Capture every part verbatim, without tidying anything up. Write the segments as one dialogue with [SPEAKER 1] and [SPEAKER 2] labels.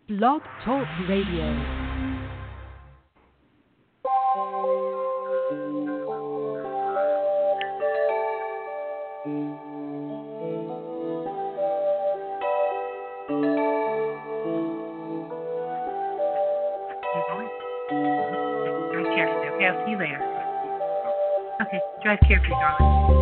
[SPEAKER 1] Blog Talk Radio.
[SPEAKER 2] Okay, I'll see you later. Okay, drive carefully, darling.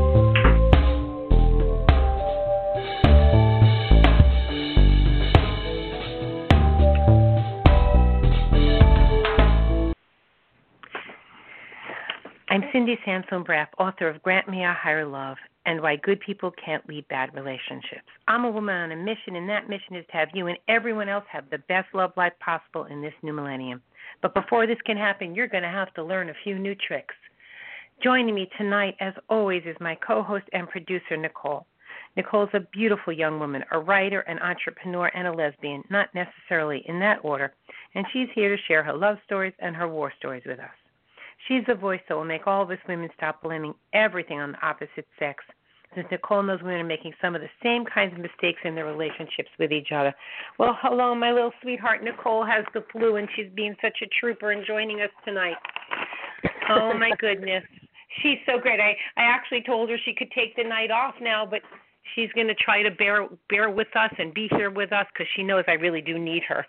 [SPEAKER 2] I'm Cindy Sansone-Braff, author of Grant Me a Higher Love and Why Good People Can't Lead Bad Relationships. I'm a woman on a mission, and that mission is to have you and everyone else have the best love life possible in this new millennium. But before this can happen, you're going to have to learn a few new tricks. Joining me tonight, as always, is my co-host and producer, Nicole. Nicole's a beautiful young woman, a writer, an entrepreneur, and a lesbian, not necessarily in that order, and she's here to share her love stories and her war stories with us. She's the voice that will make all of us women stop blaming everything on the opposite sex, since Nicole knows women are making some of the same kinds of mistakes in their relationships with each other. Well, hello, my little sweetheart. Nicole has the flu, and she's being such a trooper and joining us tonight. Oh, my goodness. She's so great. I, I actually told her she could take the night off now, but she's going to try to bear bear with us and be here with us because she knows I really do need her.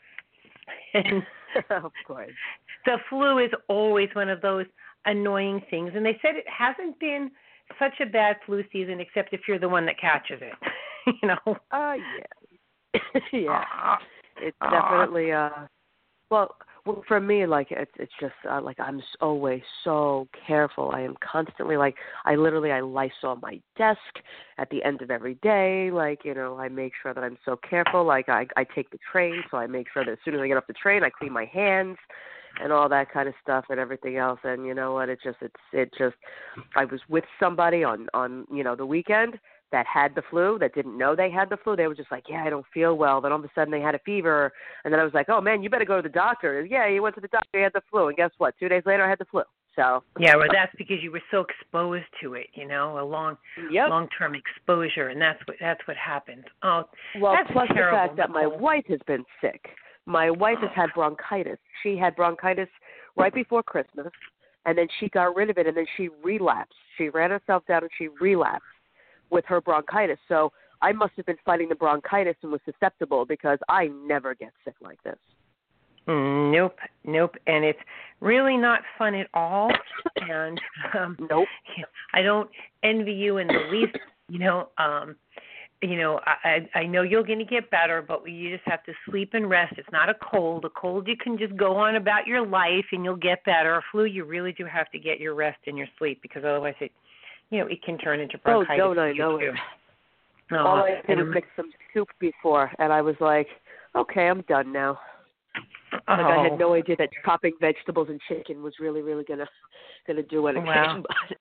[SPEAKER 3] Of course.
[SPEAKER 2] The flu is always one of those annoying things, and they said it hasn't been such a bad flu season except if you're the one that catches it, you know.
[SPEAKER 3] Uh, yeah. yeah.
[SPEAKER 2] Uh,
[SPEAKER 3] it's
[SPEAKER 2] uh,
[SPEAKER 3] definitely, uh, well, well, for me, like, it's, it's just, uh, like, I'm always so careful. I am constantly, like, I literally, I Lysol my desk at the end of every day. Like, you know, I make sure that I'm so careful. Like, I, I take the train, so I make sure that as soon as I get off the train, I clean my hands and all that kind of stuff and everything else. And you know what? It just, it's, it just, I was with somebody on, on, you know, the weekend that had the flu, that didn't know they had the flu. They were just like, yeah, I don't feel well. Then all of a sudden they had a fever. And then I was like, oh man, you better go to the doctor. Yeah, you went to the doctor, you had the flu. And guess what? Two days later I had the flu. So
[SPEAKER 2] yeah, well, that's because you were so exposed to it, you know, a long,
[SPEAKER 3] yep.
[SPEAKER 2] long-term exposure, and that's what that's what happens. Oh,
[SPEAKER 3] well,
[SPEAKER 2] that's
[SPEAKER 3] plus
[SPEAKER 2] terrible,
[SPEAKER 3] the fact that my wife has been sick. My wife has had bronchitis. She had bronchitis right before Christmas, and then she got rid of it, and then she relapsed. She ran herself down, and she relapsed with her bronchitis. So I must have been fighting the bronchitis and was susceptible because I never get sick like this.
[SPEAKER 2] Nope, nope, and it's really not fun at all. And um,
[SPEAKER 3] nope,
[SPEAKER 2] I don't envy you in the least. You know, um, you know, I I know you're going to get better, but you just have to sleep and rest. It's not a cold. A cold, you can just go on about your life and you'll get better. A flu, you really do have to get your rest and your sleep because otherwise it, you know, it can turn into bronchitis.
[SPEAKER 3] Oh, don't I know it?
[SPEAKER 2] Oh,
[SPEAKER 3] All I did was make some soup before, and I was like, okay, I'm done now.
[SPEAKER 2] Oh.
[SPEAKER 3] Like I had no idea that chopping vegetables and chicken was really, really gonna gonna do anything.
[SPEAKER 2] Wow.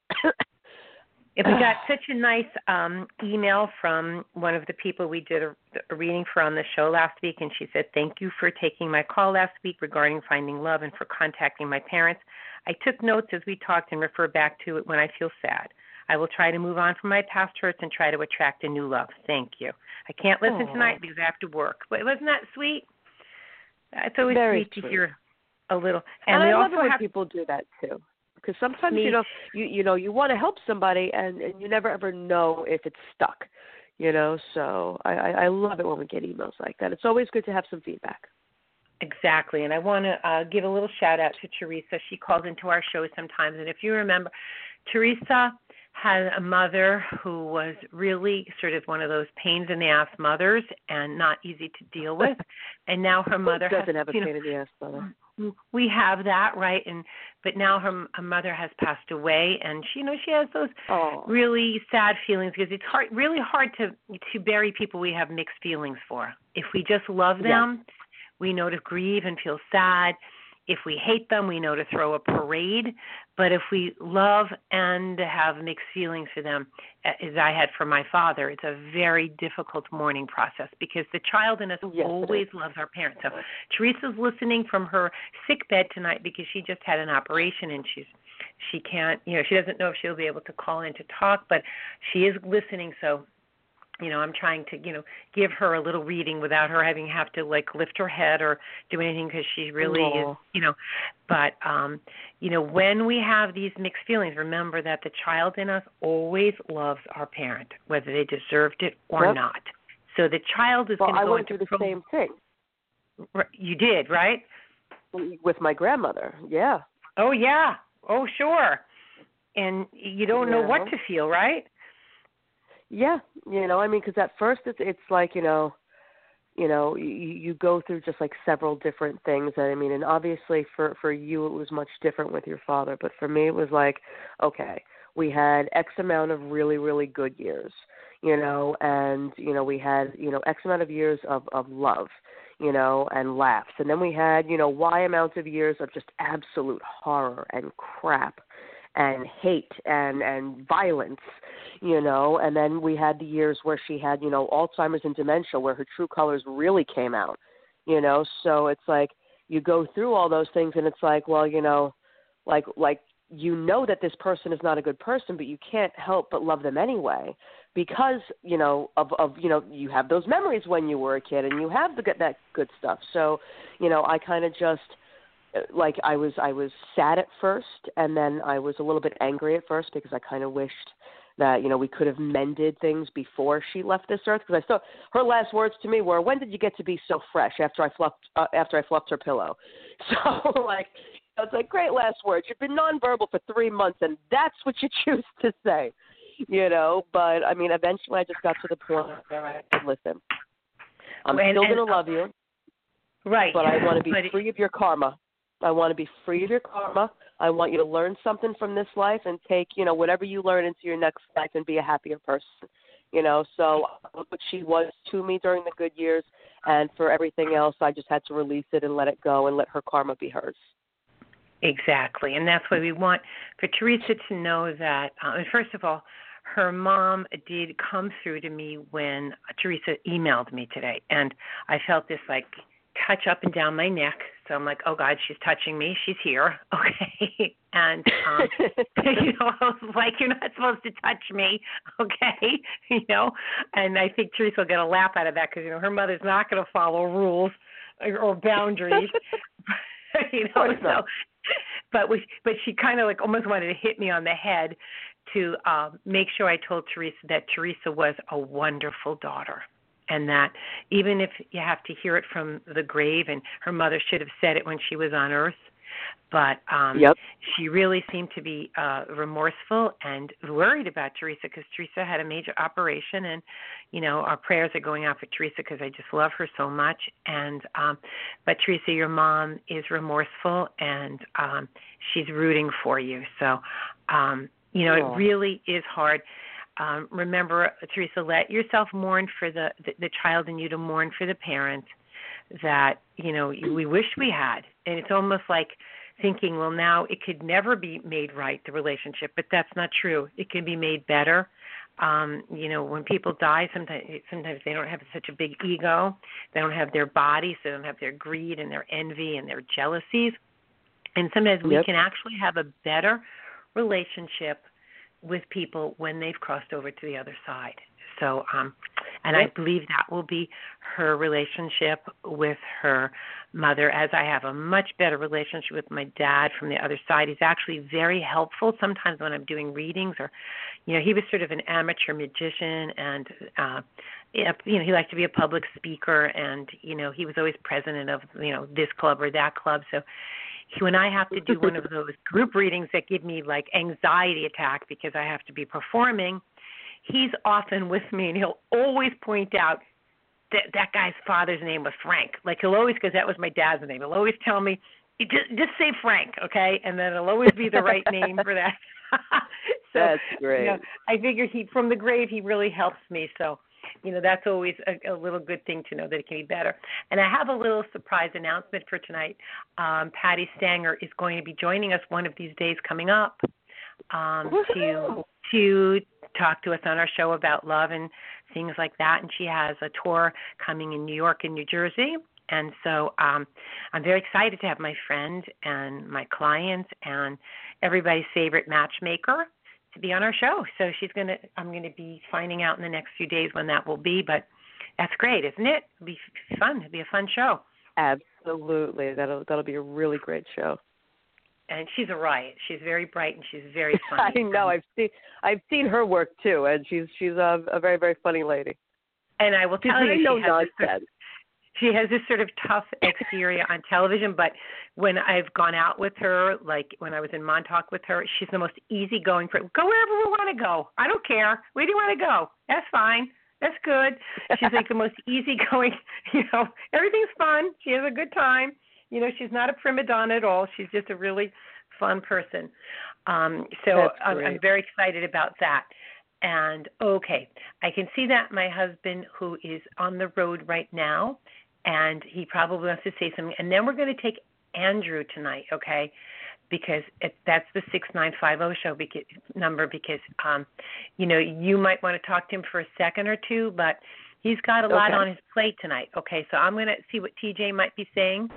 [SPEAKER 2] If we got such a nice um, email from one of the people we did a, a reading for on the show last week, and she said, thank you for taking my call last week regarding finding love and for contacting my parents. I took notes as we talked and refer back to it when I feel sad. I will try to move on from my past hurts and try to attract a new love. Thank you. I can't listen
[SPEAKER 3] Aww.
[SPEAKER 2] tonight because I have to work. But wasn't that sweet? It's always
[SPEAKER 3] Very
[SPEAKER 2] sweet to
[SPEAKER 3] sweet.
[SPEAKER 2] hear a little. And,
[SPEAKER 3] and
[SPEAKER 2] we
[SPEAKER 3] I love
[SPEAKER 2] also
[SPEAKER 3] it when
[SPEAKER 2] have
[SPEAKER 3] people do that too. Because sometimes,
[SPEAKER 2] Me.
[SPEAKER 3] you know, you you know, you want to help somebody, and, and you never ever know if it's stuck, you know. So I, I, I love it when we get emails like that. It's always good to have some feedback.
[SPEAKER 2] Exactly, and I want to uh, give a little shout-out to Teresa. She calls into our show sometimes, and if you remember, Teresa had a mother who was really sort of one of those pains-in-the-ass mothers and not easy to deal with, and now her mother
[SPEAKER 3] Who doesn't
[SPEAKER 2] has,
[SPEAKER 3] have a
[SPEAKER 2] you know,
[SPEAKER 3] pain-in-the-ass mother?
[SPEAKER 2] We have that, right? And but now her, her mother has passed away, and she, you know, she has those
[SPEAKER 3] oh.
[SPEAKER 2] really sad feelings because it's hard, really hard to to bury people we have mixed feelings for. If we just love them, yes. we know to grieve and feel sad. If we hate them, we know to throw a parade. But if we love and have mixed feelings for them, as I had for my father, it's a very difficult mourning process because the child in us
[SPEAKER 3] yes,
[SPEAKER 2] always loves our parents. So Teresa's listening from her sick bed tonight because she just had an operation and she's she can't, you know, she doesn't know if she'll be able to call in to talk, but she is listening. So you know, I'm trying to, you know, give her a little reading without her having have to like lift her head or do anything because she really
[SPEAKER 3] Aww.
[SPEAKER 2] is, you know. But, um, you know, when we have these mixed feelings, remember that the child in us always loves our parent, whether they deserved it or
[SPEAKER 3] Yep.
[SPEAKER 2] not. So the child is
[SPEAKER 3] Well,
[SPEAKER 2] going to
[SPEAKER 3] I
[SPEAKER 2] go
[SPEAKER 3] went
[SPEAKER 2] into
[SPEAKER 3] through the
[SPEAKER 2] pro-
[SPEAKER 3] same thing
[SPEAKER 2] You did, right?
[SPEAKER 3] with my grandmother. Yeah.
[SPEAKER 2] Oh, yeah. Oh, sure. And you don't know
[SPEAKER 3] Yeah.
[SPEAKER 2] what to feel, right?
[SPEAKER 3] Yeah, you know, I mean, because at first it's it's like you know, you know, you, you go through just like several different things. And I mean, and obviously for for you it was much different with your father, but for me it was like, okay, we had X amount of really really good years, you know, and you know we had you know X amount of years of of love, you know, and laughs, and then we had you know Y amount of years of just absolute horror and crap and hate and and violence, you know, and then we had the years where she had, you know, Alzheimer's and dementia where her true colors really came out, you know, so it's like you go through all those things and it's like, well, you know, like like you know that this person is not a good person, but you can't help but love them anyway because, you know, of, of you know, you have those memories when you were a kid and you have the, that good stuff. So, you know, I kind of just, like I was I was sad at first, and then I was a little bit angry at first because I kind of wished that, you know, we could have mended things before she left this earth. Because I still, her last words to me were, "When did you get to be so fresh?" After I fluffed uh, after I fluffed her pillow. So like, I was like, great last words. You've been nonverbal for three months, and that's what you choose to say, you know. But I mean, eventually, I just got to the point where I said, "Listen, I'm
[SPEAKER 2] And-
[SPEAKER 3] still
[SPEAKER 2] and-
[SPEAKER 3] going to love you,
[SPEAKER 2] Right.
[SPEAKER 3] but I want to be
[SPEAKER 2] But it-
[SPEAKER 3] free of your karma. I want to be free of your karma. I want you to learn something from this life and take, you know, whatever you learn into your next life and be a happier person." You know, so what she was to me during the good years, and for everything else, I just had to release it and let it go and let her karma be hers.
[SPEAKER 2] Exactly, and that's why we want for Teresa to know that. Uh, and first of all, her mom did come through to me when Teresa emailed me today, and I felt this like touch up and down my neck. So I'm like, oh God, she's touching me. She's here, okay? And um, you know, I was like, you're not supposed to touch me, okay? You know, and I think Teresa will get a laugh out of that because you know her mother's not going to follow rules or, or boundaries. You know, so, but we, but she kind of like almost wanted to hit me on the head to um, make sure I told Teresa that Teresa was a wonderful daughter, and that even if you have to hear it from the grave, and her mother should have said it when she was on earth, but um,
[SPEAKER 3] yep.
[SPEAKER 2] she really seemed to be uh, remorseful and worried about Teresa because Teresa had a major operation, and you know our prayers are going out for Teresa because I just love her so much. And um, but Teresa, your mom is remorseful, and um, she's rooting for you. So um, you know
[SPEAKER 3] Aww.
[SPEAKER 2] It really is hard. Um, remember, Teresa, let yourself mourn for the, the the child in you to mourn for the parent that you know we wish we had, and it's almost like thinking, well, now it could never be made right, the relationship, but that's not true. It can be made better. Um, you know, when people die, sometimes sometimes they don't have such a big ego. They don't have their bodies. They don't have their greed and their envy and their jealousies. And sometimes we
[SPEAKER 3] Yep.
[SPEAKER 2] can actually have a better relationship with people when they've crossed over to the other side. So, um, and
[SPEAKER 3] Yep.
[SPEAKER 2] I believe that will be her relationship with her mother, as I have a much better relationship with my dad from the other side. He's actually very helpful sometimes when I'm doing readings, or, you know, he was sort of an amateur magician, and, uh, you know, he liked to be a public speaker, and, you know, he was always president of, you know, this club or that club. So when I have to do one of those group readings that give me like anxiety attack because I have to be performing, he's often with me, and he'll always point out that that guy's father's name was Frank. Like he'll always, because that was my dad's name, he'll always tell me, just, just say Frank, okay? And then it'll always be the right name for that. So,
[SPEAKER 3] That's great.
[SPEAKER 2] You know, I figure he, from the grave, he really helps me. So, you know, that's always a, a little good thing to know that it can be better. And I have a little surprise announcement for tonight. Um, Patty Stanger is going to be joining us one of these days coming up um, to to talk to us on our show about love and things like that. And she has a tour coming in New York and New Jersey. And so um, I'm very excited to have my friend and my client and everybody's favorite matchmaker to be on our show. So she's going to, I'm going to be finding out in the next few days when that will be. But that's great, isn't it? It'll be fun. It'll be a fun show.
[SPEAKER 3] Absolutely. That'll that'll be a really great show.
[SPEAKER 2] And she's a riot. She's very bright and she's very funny.
[SPEAKER 3] I know. I've seen I've seen her work too, and she's she's a, a very very funny lady.
[SPEAKER 2] And I will
[SPEAKER 3] she's
[SPEAKER 2] tell you,
[SPEAKER 3] no
[SPEAKER 2] she has, this sort of,
[SPEAKER 3] nonsense.
[SPEAKER 2] she has this sort of tough exterior on television, but when I've gone out with her, like when I was in Montauk with her, she's the most easygoing. Go wherever we want to go. I don't care. Where do you want to go? That's fine. That's good. She's like the most easygoing. You know, everything's fun. She has a good time. You know, she's not a prima donna at all. She's just a really fun person. Um, so I'm, I'm very excited about that. And, okay, I can see that my husband, who is on the road right now, and he probably wants to say something. And then we're going to take Andrew tonight, okay, because it, that's the six nine five zero show because, number because, um, you know, you might want to talk to him for a second or two, but he's got a lot
[SPEAKER 3] okay.
[SPEAKER 2] on his plate tonight. Okay, so I'm going to see what T J might be saying.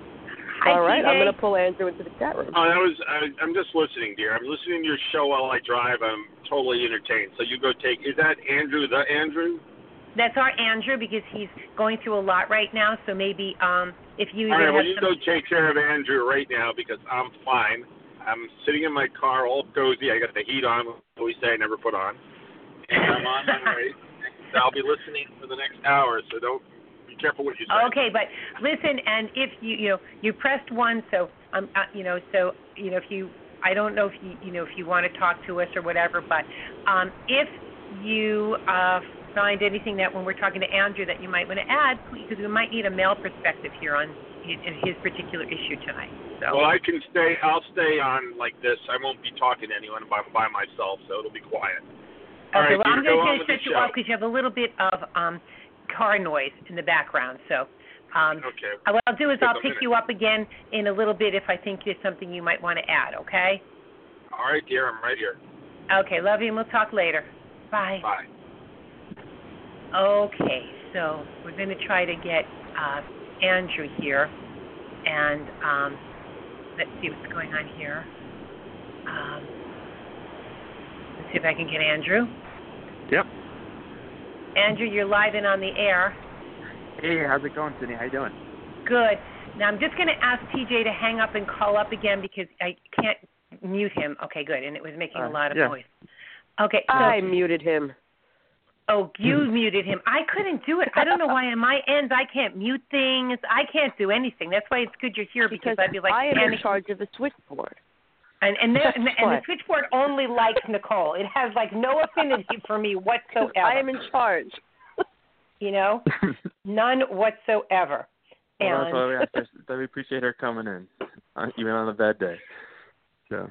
[SPEAKER 2] Hi,
[SPEAKER 3] All right,
[SPEAKER 2] T J.
[SPEAKER 3] I'm going to pull Andrew into the chat room.
[SPEAKER 4] Oh, that was. I, I'm just listening, dear. I'm listening to your show while I drive. I'm totally entertained. So you go take. Is that Andrew? The Andrew?
[SPEAKER 2] That's our Andrew because he's going through a lot right now. So maybe um, if you.
[SPEAKER 4] All right, well,
[SPEAKER 2] have
[SPEAKER 4] you
[SPEAKER 2] some...
[SPEAKER 4] go take care of Andrew right now because I'm fine. I'm sitting in my car, all cozy. I got the heat on. We say I never put on, and I'm on my way. I'll be listening for the next hour. So don't. Be careful what you say.
[SPEAKER 2] Okay, but listen, and if you you know you pressed one, so um uh, you know so you know if you I don't know if you you know if you want to talk to us or whatever, but um if you uh find anything that when we're talking to Andrew that you might want to add, because we might need a male perspective here on his, his particular issue tonight. So.
[SPEAKER 4] Well, I can stay. I'll stay on like this. I won't be talking to anyone by by myself, so it'll be quiet. All
[SPEAKER 2] okay,
[SPEAKER 4] right,
[SPEAKER 2] well I'm
[SPEAKER 4] go
[SPEAKER 2] going to set you off because you have a little bit of um. car noise in the background. So um,
[SPEAKER 4] okay.
[SPEAKER 2] what I'll do is
[SPEAKER 4] Just
[SPEAKER 2] I'll pick you up again in a little bit if I think there's something you might want to add, okay?
[SPEAKER 4] All right, dear. I'm right here.
[SPEAKER 2] Okay, love you, and we'll talk later. Bye.
[SPEAKER 4] Bye.
[SPEAKER 2] Okay, so we're going to try to get uh, Andrew here, and um, let's see what's going on here. Um, let's see if I can get Andrew.
[SPEAKER 5] Yep.
[SPEAKER 2] Andrew, you're live and on the air.
[SPEAKER 5] Hey, how's it going, Sydney? How you doing?
[SPEAKER 2] Good. Now I'm just going to ask T J to hang up and call up again because I can't mute him. Okay, good. And it was making
[SPEAKER 5] uh,
[SPEAKER 2] a lot of
[SPEAKER 5] yeah.
[SPEAKER 2] noise. Okay. So,
[SPEAKER 3] I muted him.
[SPEAKER 2] Oh, you muted him. I couldn't do it. I don't know why on my end I can't mute things. I can't do anything. That's why it's good you're here because,
[SPEAKER 3] because
[SPEAKER 2] I'd be like
[SPEAKER 3] I am
[SPEAKER 2] panicking.
[SPEAKER 3] in charge of the switchboard.
[SPEAKER 2] And and, there, and, and the switchboard only likes Nicole. It has like no affinity for me whatsoever.
[SPEAKER 3] I am in charge.
[SPEAKER 2] You know, none whatsoever.
[SPEAKER 5] Well,
[SPEAKER 2] and
[SPEAKER 5] that's why we, have to, that we appreciate her coming in, uh, even on a bad day. So.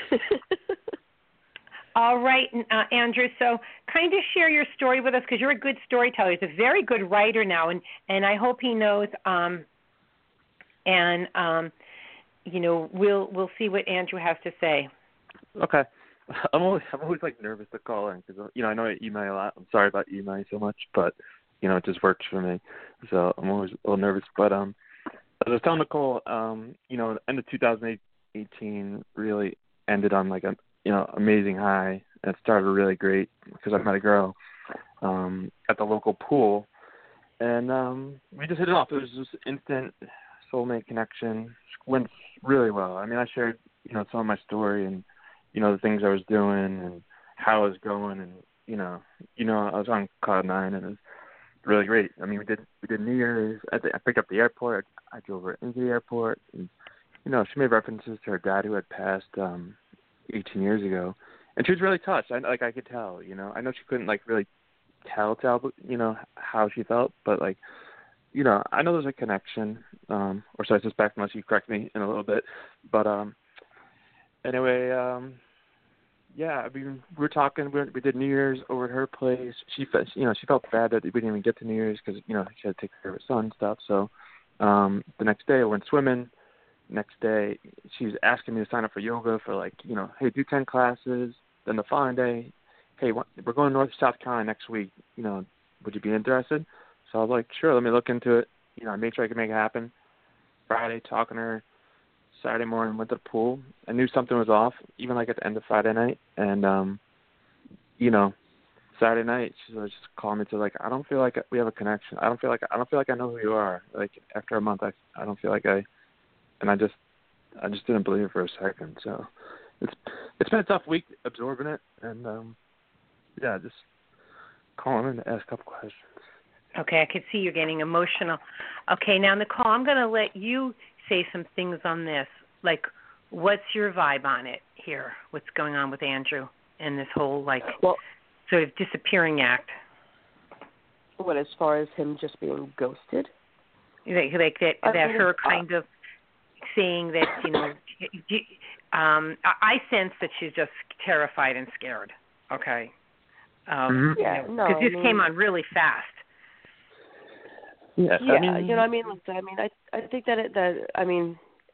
[SPEAKER 2] All right, uh, Andrew. So, kind of share your story with us because you're a good storyteller. He's a very good writer now, and and I hope he knows. Um, and um. You know, we'll we'll see what Andrew has to say.
[SPEAKER 5] Okay, I'm always I'm always like nervous to call in because you know I know I email a lot. I'm sorry about emailing so much, but you know it just works for me. So I'm always a little nervous. But um, as I was telling Nicole, um, you know, the end of two thousand eighteen really ended on like a you know amazing high, and it started really great because I met a girl um at the local pool, and um we just hit it off. It was just instant soulmate connection. Went really well. I mean, I shared, you know, some of my story and, you know, the things I was doing and how I was going, and you know, you know, I was on cloud nine, and it was really great. I mean, we did we did New Year's. I, I picked up the airport. I, I drove her into the airport, and you know, she made references to her dad who had passed um, eighteen years ago, and she was really touched. I like I could tell, you know. I know she couldn't like really tell tell, you know, how she felt, but like. You know, I know there's a connection, um, or so I suspect, unless you correct me in a little bit. But um, anyway, um, yeah, I mean, we were talking. We, we did New Year's over at her place. She, you know, she felt bad that we didn't even get to New Year's because you know she had to take care of her son and stuff. So um, the next day, I went swimming. Next day, she was asking me to sign up for yoga for like, you know, hey, do ten classes. Then the following day, hey, we're going north to South Carolina next week. You know, would you be interested? So I was like, sure, let me look into it. You know, I made sure I could make it happen. Friday, talking to her. Saturday morning, went to the pool. I knew something was off, even like at the end of Friday night. And, um, you know, Saturday night, she was just calling me to like, I don't feel like we have a connection. I don't feel like I don't feel like I know who you are. Like after a month, I I don't feel like I, and I just I just didn't believe it for a second. So it's it's been a tough week absorbing it, and um, yeah, just calling in to ask a couple questions.
[SPEAKER 2] Okay, I could see you're getting emotional. Okay, now Nicole, I'm going to let you say some things on this. Like, what's your vibe on it here? What's going on with Andrew and this whole like
[SPEAKER 3] well,
[SPEAKER 2] sort of disappearing act?
[SPEAKER 3] what, as far as him just being ghosted?
[SPEAKER 2] Like, like that,
[SPEAKER 3] I
[SPEAKER 2] that
[SPEAKER 3] mean,
[SPEAKER 2] her
[SPEAKER 3] uh,
[SPEAKER 2] kind of saying that, you know, um, I sense that she's just terrified and scared. Okay. Um,
[SPEAKER 3] mm-hmm. Yeah,
[SPEAKER 2] you know,
[SPEAKER 3] no,
[SPEAKER 2] because this
[SPEAKER 3] I mean,
[SPEAKER 2] came on really fast.
[SPEAKER 5] Yeah,
[SPEAKER 3] yeah,
[SPEAKER 5] I mean,
[SPEAKER 3] you know, I mean, I mean, I, I think that it, that, I mean,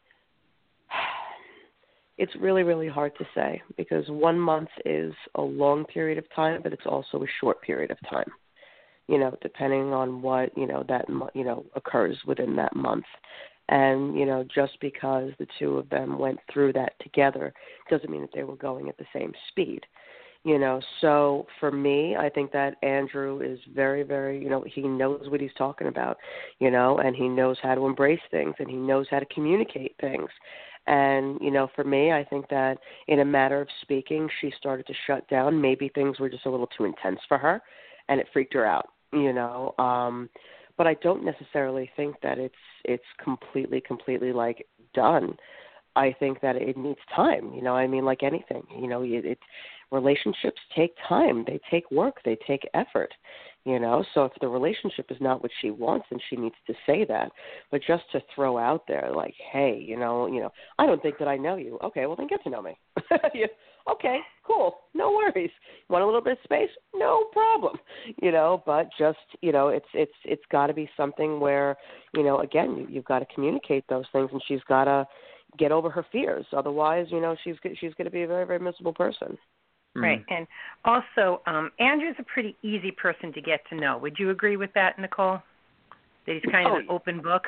[SPEAKER 3] it's really, really hard to say because one month is a long period of time, but it's also a short period of time. You know, depending on what you know that you know occurs within that month, and you know, just because the two of them went through that together doesn't mean that they were going at the same speed. You know, so for me, I think that Andrew is very, very, you know, he knows what he's talking about, you know, and he knows how to embrace things and he knows how to communicate things. And, you know, for me, I think that in a matter of speaking, she started to shut down. Maybe things were just a little too intense for her and it freaked her out, you know. Um, but I don't necessarily think that it's it's completely, completely like done. I think that it needs time, you know. I mean, like anything, you know, it, it relationships take time. They take work. They take effort, you know. So if the relationship is not what she wants, then she needs to say that. But just to throw out there like, hey, you know, you know, I don't think that I know you. Okay, well then get to know me. yeah. Okay, cool. No worries. Want a little bit of space? No problem. You know, but just, you know, it's it's it's got to be something where, you know, again, you, you've got to communicate those things, and she's got to get over her fears. Otherwise, you know, she's she's going to be a very, very miserable person.
[SPEAKER 2] Right. And also, um, Andrew's a pretty easy person to get to know. Would you agree with that, Nicole? That he's kind of
[SPEAKER 3] oh,
[SPEAKER 2] an open book?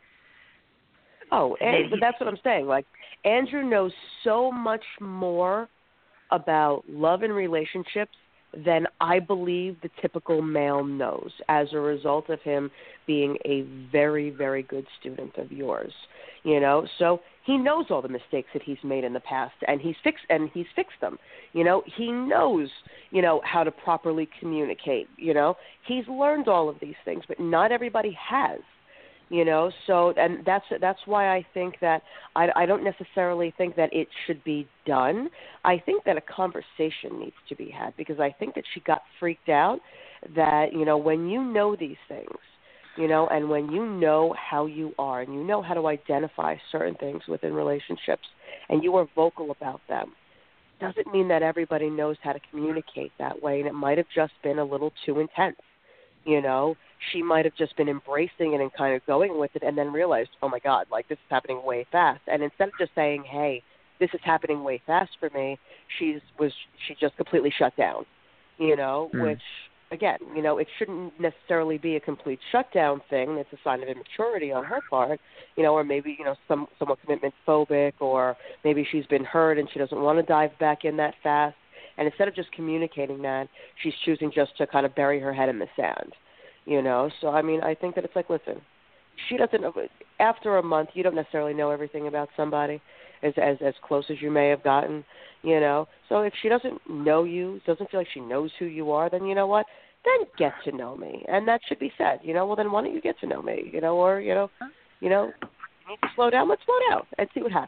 [SPEAKER 3] Oh, and, but that's what I'm saying. Like, Andrew knows so much more about love and relationships than I believe the typical male knows as a result of him being a very, very good student of yours. You know, so he knows all the mistakes that he's made in the past, and he's fixed and he's fixed them. You know, he knows, you know, how to properly communicate. You know, he's learned all of these things, but not everybody has. You know, so and that's that's why I think that I, I don't necessarily think that it should be done. I think that a conversation needs to be had because I think that she got freaked out that, you know, when you know these things, you know, and when you know how you are and you know how to identify certain things within relationships and you are vocal about them, doesn't mean that everybody knows how to communicate that way, and it might have just been a little too intense. You know, she might have just been embracing it and kind of going with it and then realized, oh, my God, like this is happening way fast. And instead of just saying, hey, this is happening way fast for me, she's was she just completely shut down, you know, mm. which, again, you know, it shouldn't necessarily be a complete shutdown thing. It's a sign of immaturity on her part, you know, or maybe, you know, some somewhat commitment phobic, or maybe she's been hurt and she doesn't want to dive back in that fast. And instead of just communicating that, she's choosing just to kind of bury her head in the sand, you know. So, I mean, I think that it's like, listen, she doesn't – after a month, you don't necessarily know everything about somebody as, as as close as you may have gotten, you know. So if she doesn't know you, doesn't feel like she knows who you are, then you know what? Then get to know me. And that should be said, you know. Well, then why don't you get to know me, you know, or, you know, you know, you need to slow down, let's slow down and see what happens.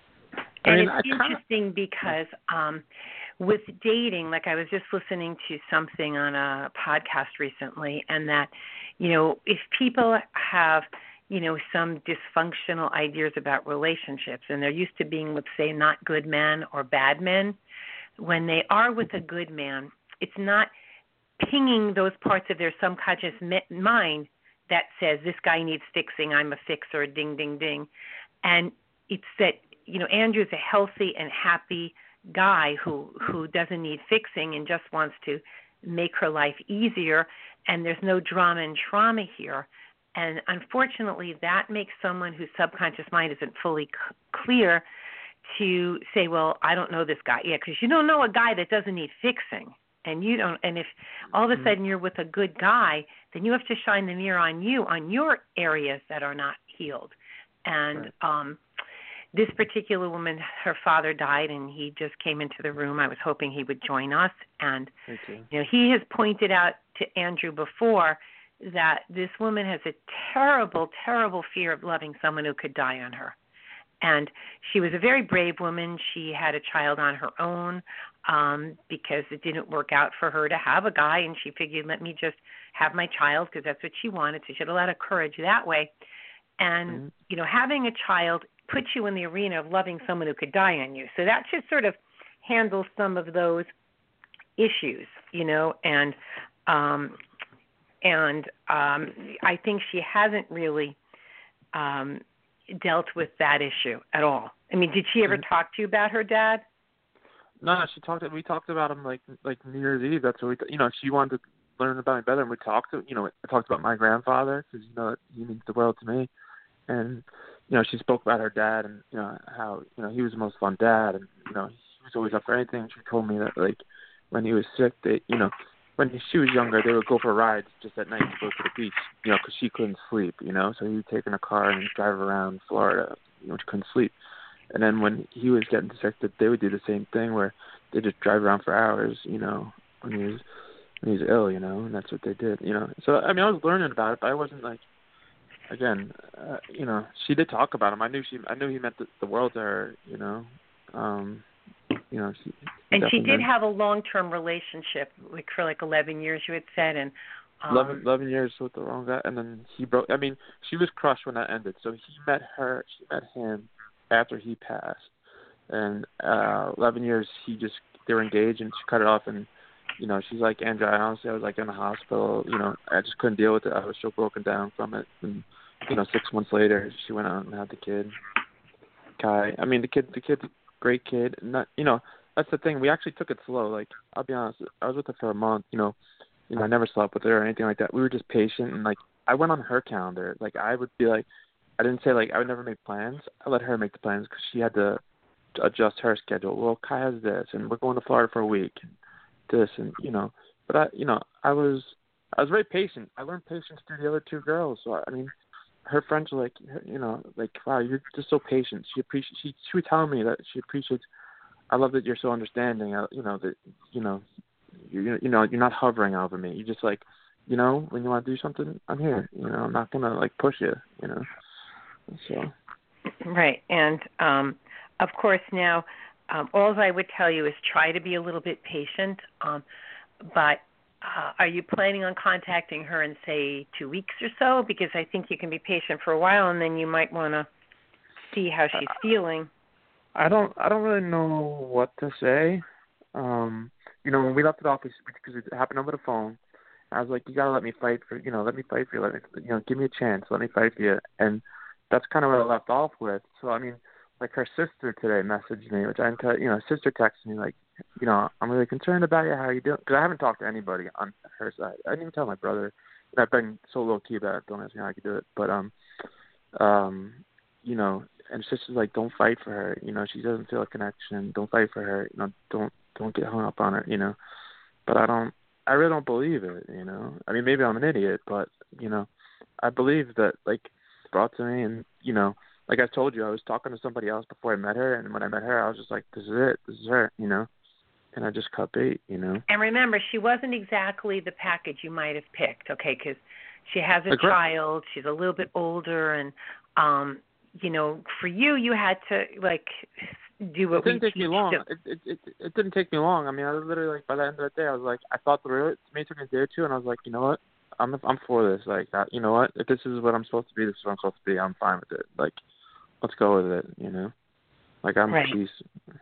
[SPEAKER 2] And
[SPEAKER 5] I mean,
[SPEAKER 2] it's
[SPEAKER 5] kinda,
[SPEAKER 2] interesting because um, with dating, like I was just listening to something on a podcast recently, and that, you know, if people have, you know, some dysfunctional ideas about relationships, and they're used to being, let's say, not good men or bad men, when they are with a good man, it's not pinging those parts of their subconscious mind that says, this guy needs fixing, I'm a fixer, ding, ding, ding. And it's that, you know, Andrew's a healthy and happy guy who, who doesn't need fixing and just wants to make her life easier, and there's no drama and trauma here. And unfortunately, that makes someone whose subconscious mind isn't fully c- clear to say, well, I don't know this guy. Yeah, because you don't know a guy that doesn't need fixing. And you don't. And if all of a sudden you're with a good guy, then you have to shine the mirror on you, on your areas that are not healed. And right. um, this particular woman, her father died, and he just came into the room. I was hoping he would join us. And you know, he has pointed out to Andrew before that this woman has a terrible, terrible fear of loving someone who could die on her. And she was a very brave woman. She had a child on her own um, because it didn't work out for her to have a guy, and she figured, let me just have my child because that's what she wanted. So she had a lot of courage that way. And, mm-hmm. you know, having a child puts you in the arena of loving someone who could die on you. So that should sort of handle some of those issues, you know, and um, and um, I think she hasn't really um, dealt with that issue at all. I mean, did she ever mm-hmm. talk to you about her dad?
[SPEAKER 5] No, she talked. We talked about him like like New Year's Eve. That's what we, you know, she wanted to learn about me better, and we talked. You know, I talked about my grandfather because you know he means the world to me, and you know, she spoke about her dad and you know how you know he was the most fun dad, and you know he was always up for anything. She told me that like when he was sick, they you know when she was younger, they would go for rides just at night to go to the beach, you know, because she couldn't sleep, you know. So he would take in a car and drive around Florida, you know, she couldn't sleep. And then when he was getting sick, that they would do the same thing where they just drive around for hours, you know, when he was when he was ill, you know, and that's what they did, you know. So I mean, I was learning about it, but I wasn't like, again, uh, you know, she did talk about him. I knew she, I knew he meant the, the world to her, you know. Um, you know, she,
[SPEAKER 2] and she did have a long-term relationship like for like eleven years, you had said, and um,
[SPEAKER 5] eleven, eleven years with the wrong guy, and then he broke. I mean, she was crushed when that ended. So he met her, she met him after he passed, and uh, eleven years he just they were engaged, and she cut it off, and you know, she's like, Andrew, I honestly, I was like in the hospital, you know, I just couldn't deal with it. I was so broken down from it, and you know, six months later, she went out and had the kid, Kai. I mean, the kid, the kid's a great kid. Not, you know, that's the thing. We actually took it slow. Like, I'll be honest, I was with her for a month. You know, you know, I never slept with her or anything like that. We were just patient, and like, I went on her calendar. Like, I would be like, I didn't say like I would never make plans. I let her make the plans because she had to adjust her schedule. Well, Kai has this, and we're going to Florida for a week, and this, and you know. But I, you know, I was, I was very patient. I learned patience through the other two girls. So I mean. Her friends were like, you know, like, wow, you're just so patient. She appreciates. She she was telling me that she appreciates. I love that you're so understanding. I, you know that you know, you you know you're not hovering over me. You're just like, you know, when you want to do something, I'm here. You know, I'm not gonna like push you. You know, so.
[SPEAKER 2] Right, and um, of course now, um, all I would tell you is try to be a little bit patient, um, but. Uh, are you planning on contacting her in, say, two weeks or so? Because I think you can be patient for a while, and then you might want to see how she's feeling.
[SPEAKER 5] I don't. I don't really know what to say. Um, you know, when we left the office because it happened over the phone, I was like, "You gotta let me fight for. You know, let me fight for you. Let me, you know, give me a chance. Let me fight for you." And that's kind of what I left off with. So I mean, like her sister today messaged me, which I didn't tell. You know, her sister texted me like. You know, I'm really concerned about you. How are you doing? Because I haven't talked to anybody on her side. I didn't even tell my brother. I've been so low key about it. Don't ask me how I could do it. But um, um, you know, and it's just like, don't fight for her. You know, she doesn't feel a connection. Don't fight for her. You know, don't don't get hung up on her. You know, but I don't. I really don't believe it. You know, I mean, maybe I'm an idiot, but you know, I believe that like it's brought to me, and you know, like I told you, I was talking to somebody else before I met her, and when I met her, I was just like, this is it. This is her. You know. And I just cut bait, you know.
[SPEAKER 2] And remember, she wasn't exactly the package you might have picked, okay, because she has a child. She's a little bit older. And, um, you know, for you, you had to, like, do what we
[SPEAKER 5] It didn't take me long. It, it, it, it didn't take me long. I mean, I was literally, like, by the end of the day, I was like, I thought through it. It may took me a day or two, and I was like, you know what? I'm I'm for this. Like, I, you know what? If this is what I'm supposed to be, this is what I'm supposed to be. I'm fine with it. Like, let's go with it, you know. Like, I'm
[SPEAKER 2] right.
[SPEAKER 5] peace.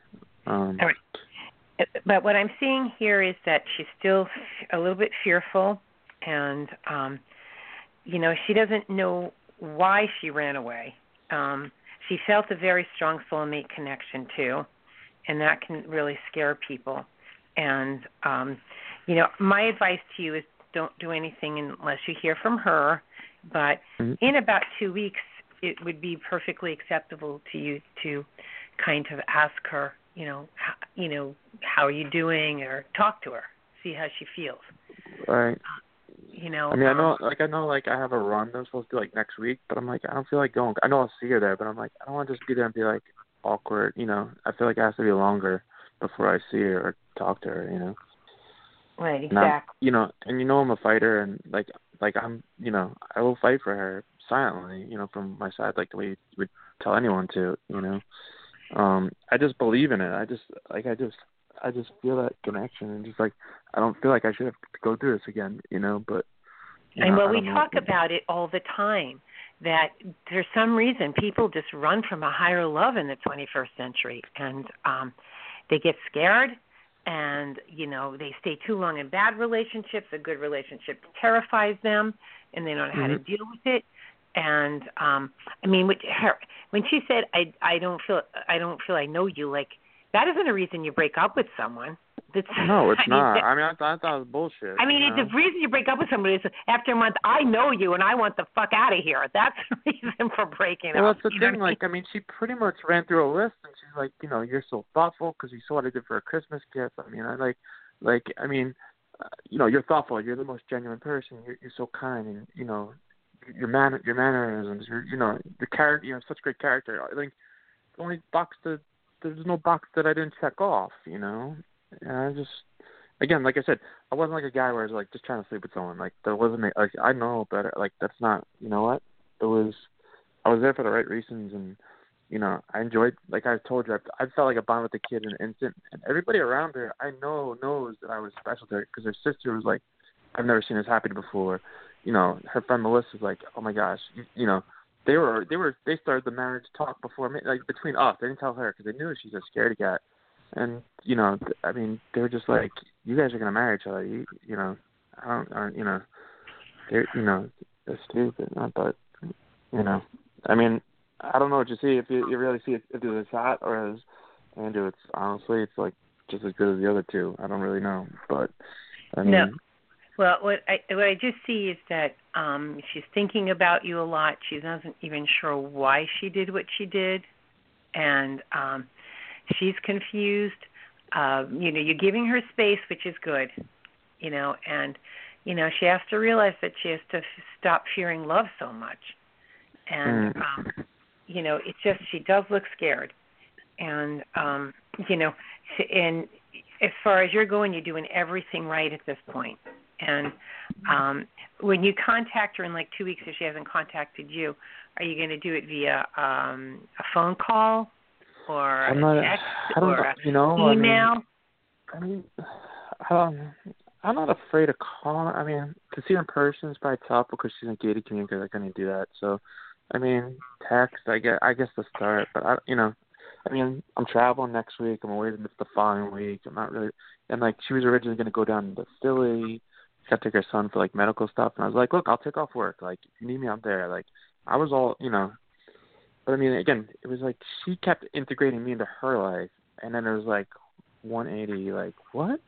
[SPEAKER 5] Um,
[SPEAKER 2] All right. But what I'm seeing here is that she's still a little bit fearful, and, um, you know, she doesn't know why she ran away. Um, she felt a very strong soulmate connection, too, and that can really scare people. And, um, you know, my advice to you is don't do anything unless you hear from her. But
[SPEAKER 5] mm-hmm.
[SPEAKER 2] in about two weeks, it would be perfectly acceptable to you to kind of ask her, you know, how, you know, how are you doing, or talk to her, see how she feels.
[SPEAKER 5] Right.
[SPEAKER 2] Uh, you know.
[SPEAKER 5] I mean,
[SPEAKER 2] um,
[SPEAKER 5] I know, like, I know, like, I have a run that I'm supposed to do, like, next week, but I'm like, I don't feel like going. I know I'll see her there, but I'm like, I don't want to just be there and be, like, awkward, you know. I feel like it has to be longer before I see her or talk to her, you know.
[SPEAKER 2] Right,
[SPEAKER 5] And I'm,
[SPEAKER 2] exactly.
[SPEAKER 5] you know, and you know I'm a fighter, and, like, like I'm, you know, I will fight for her silently, you know, from my side, like the way you would tell anyone to, you know. Um, I just believe in it. I just, like, I just, I just feel that connection, and just, like, I don't feel like I should have to go through this again, you know, but, you
[SPEAKER 2] and
[SPEAKER 5] know,
[SPEAKER 2] well,
[SPEAKER 5] I
[SPEAKER 2] we
[SPEAKER 5] don't
[SPEAKER 2] talk
[SPEAKER 5] know.
[SPEAKER 2] about it all the time, that there's some reason people just run from a higher love in the twenty-first century, and um, they get scared, and, you know, they stay too long in bad relationships. A good relationship terrifies them, and they don't know how
[SPEAKER 5] Mm-hmm.
[SPEAKER 2] to deal with it. And um, I mean, with her, when she said, "I I don't feel I don't feel I know you," like, that isn't a reason you break up with someone. That's,
[SPEAKER 5] No, it's
[SPEAKER 2] I mean,
[SPEAKER 5] not.
[SPEAKER 2] that,
[SPEAKER 5] I mean, I, th- I thought it was bullshit.
[SPEAKER 2] I mean,
[SPEAKER 5] you
[SPEAKER 2] it's
[SPEAKER 5] know?
[SPEAKER 2] the reason you break up with somebody is after a month, I know you and I want the fuck out of here. That's the reason for breaking
[SPEAKER 5] Well,
[SPEAKER 2] up.
[SPEAKER 5] that's the
[SPEAKER 2] You know
[SPEAKER 5] thing.
[SPEAKER 2] what I mean?
[SPEAKER 5] Like, I mean, she pretty much ran through a list, and she's like, you know, you're so thoughtful because you saw what I did for a Christmas gift. I mean, I like, like, I mean, uh, you know, you're thoughtful. You're the most genuine person. You're, you're so kind, and you know, your man, your mannerisms. Your, you know, your character. You have such great character. I think the only box that there's no box that I didn't check off. You know, and I just. Again, like I said, I wasn't like a guy where I was like just trying to sleep with someone. Like there wasn't a, like I know better. Like that's not. You know what? It was. I was there for the right reasons, and you know I enjoyed. Like I told you, I, I felt like a bond with the kid in an instant. And everybody around her, I know knows that I was special to her because her sister was like, I've never seen this happy before. You know, her friend Melissa was like, oh my gosh, you, you know, they were they were they started the marriage talk before me, like between us. They didn't tell her because they knew she's a scaredy cat. And you know, I mean, they were just like, "You guys are gonna marry each other." You, you know, I don't, I don't you know, they're, you know, they're stupid. But you know, I mean, I don't know what you see. If you, you really see it, if it's hot or as Andrew, it's honestly, it's like just as good as the other two. I don't really know, but I mean,
[SPEAKER 2] No. Well, what I what I just see is that um, she's thinking about you a lot. She doesn't even sure why she did what she did, and um, she's confused. Uh, you know, you're giving her space, which is good. You know, and you know she has to realize that she has to f- stop fearing love so much. And
[SPEAKER 5] mm.
[SPEAKER 2] um, you know, it's just she does look scared. And um, you know, and as far as you're going, you're doing everything right at this point. And um, when you contact her in like two weeks, if she hasn't contacted you, are you going to do it via um, a phone call or
[SPEAKER 5] I'm
[SPEAKER 2] a
[SPEAKER 5] not,
[SPEAKER 2] text
[SPEAKER 5] I don't
[SPEAKER 2] or
[SPEAKER 5] know,
[SPEAKER 2] a
[SPEAKER 5] you know,
[SPEAKER 2] email?
[SPEAKER 5] I mean, I mean, um, I'm not afraid of calling. I mean, to see her in person is probably tough because she's in a gated community. I couldn't do that. So, I mean, text. I guess I guess the start. But I, you know, I mean, I'm traveling next week. I'm away the following week. I'm not really. And like, she was originally going to go down to Philly. Got to take her son for like medical stuff, and I was like, look, I'll take off work. Like, if you need me, I'm there. Like, I was all, you know. But I mean, again, it was like she kept integrating me into her life, and then it was like one eighty. Like, what?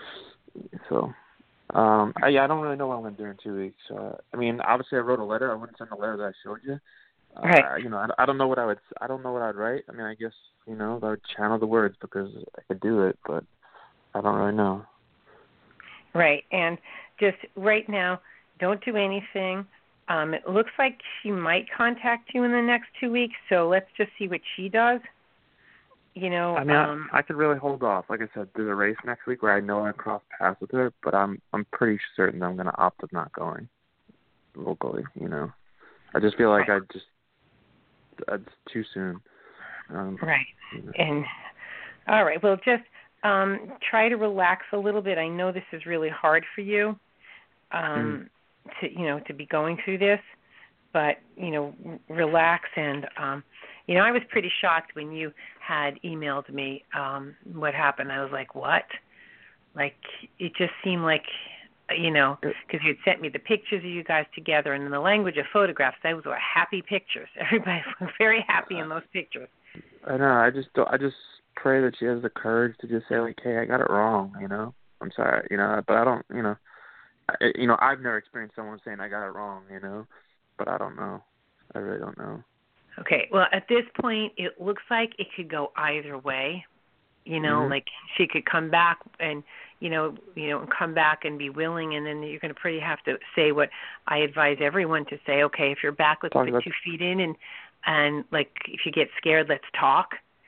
[SPEAKER 5] So, um, I, yeah, I don't really know what I'm going to do in two weeks. Uh, I mean, obviously, I wrote a letter. I wouldn't send the letter that I showed you. Uh,
[SPEAKER 2] Right.
[SPEAKER 5] You know, I, I don't know what I would. I don't know what I'd write. I mean, I guess you know, I would channel the words because I could do it, but I don't really know.
[SPEAKER 2] Right. And just right now, don't do anything. Um, it looks like she might contact you in the next two weeks, so let's just see what she does. You know,
[SPEAKER 5] I mean,
[SPEAKER 2] um,
[SPEAKER 5] I, I could really hold off. Like I said, there's a race next week where I know I cross paths with her, but I'm I'm pretty certain that I'm going to opt of not going locally. You know, I just feel like
[SPEAKER 2] right.
[SPEAKER 5] I just it's too soon. Um,
[SPEAKER 2] right.
[SPEAKER 5] You know.
[SPEAKER 2] And all right. Well, just um, try to relax a little bit. I know this is really hard for you, um, mm. to you know to be going through this, but you know, relax and. Um, You know, I was pretty shocked when you had emailed me um, what happened. I was like, what? Like, it just seemed like, you know, because you had sent me the pictures of you guys together, and in the language of photographs, those were happy pictures. Everybody was very happy in those pictures.
[SPEAKER 5] I know. I just don't, I just pray that she has the courage to just say, like, hey, I got it wrong, you know? I'm sorry, you know, but I don't, you know, I, you know, I've never experienced someone saying I got it wrong, you know? but I don't know. I really don't know.
[SPEAKER 2] Okay. Well, at this point, it looks like it could go either way. You know,
[SPEAKER 5] Mm-hmm.
[SPEAKER 2] like she could come back and, you know, you know, come back and be willing, and then you're going to pretty have to say what I advise everyone to say. Okay, if you're back, let's
[SPEAKER 5] Talk
[SPEAKER 2] put
[SPEAKER 5] about-
[SPEAKER 2] two feet in, and and like if you get scared, let's talk.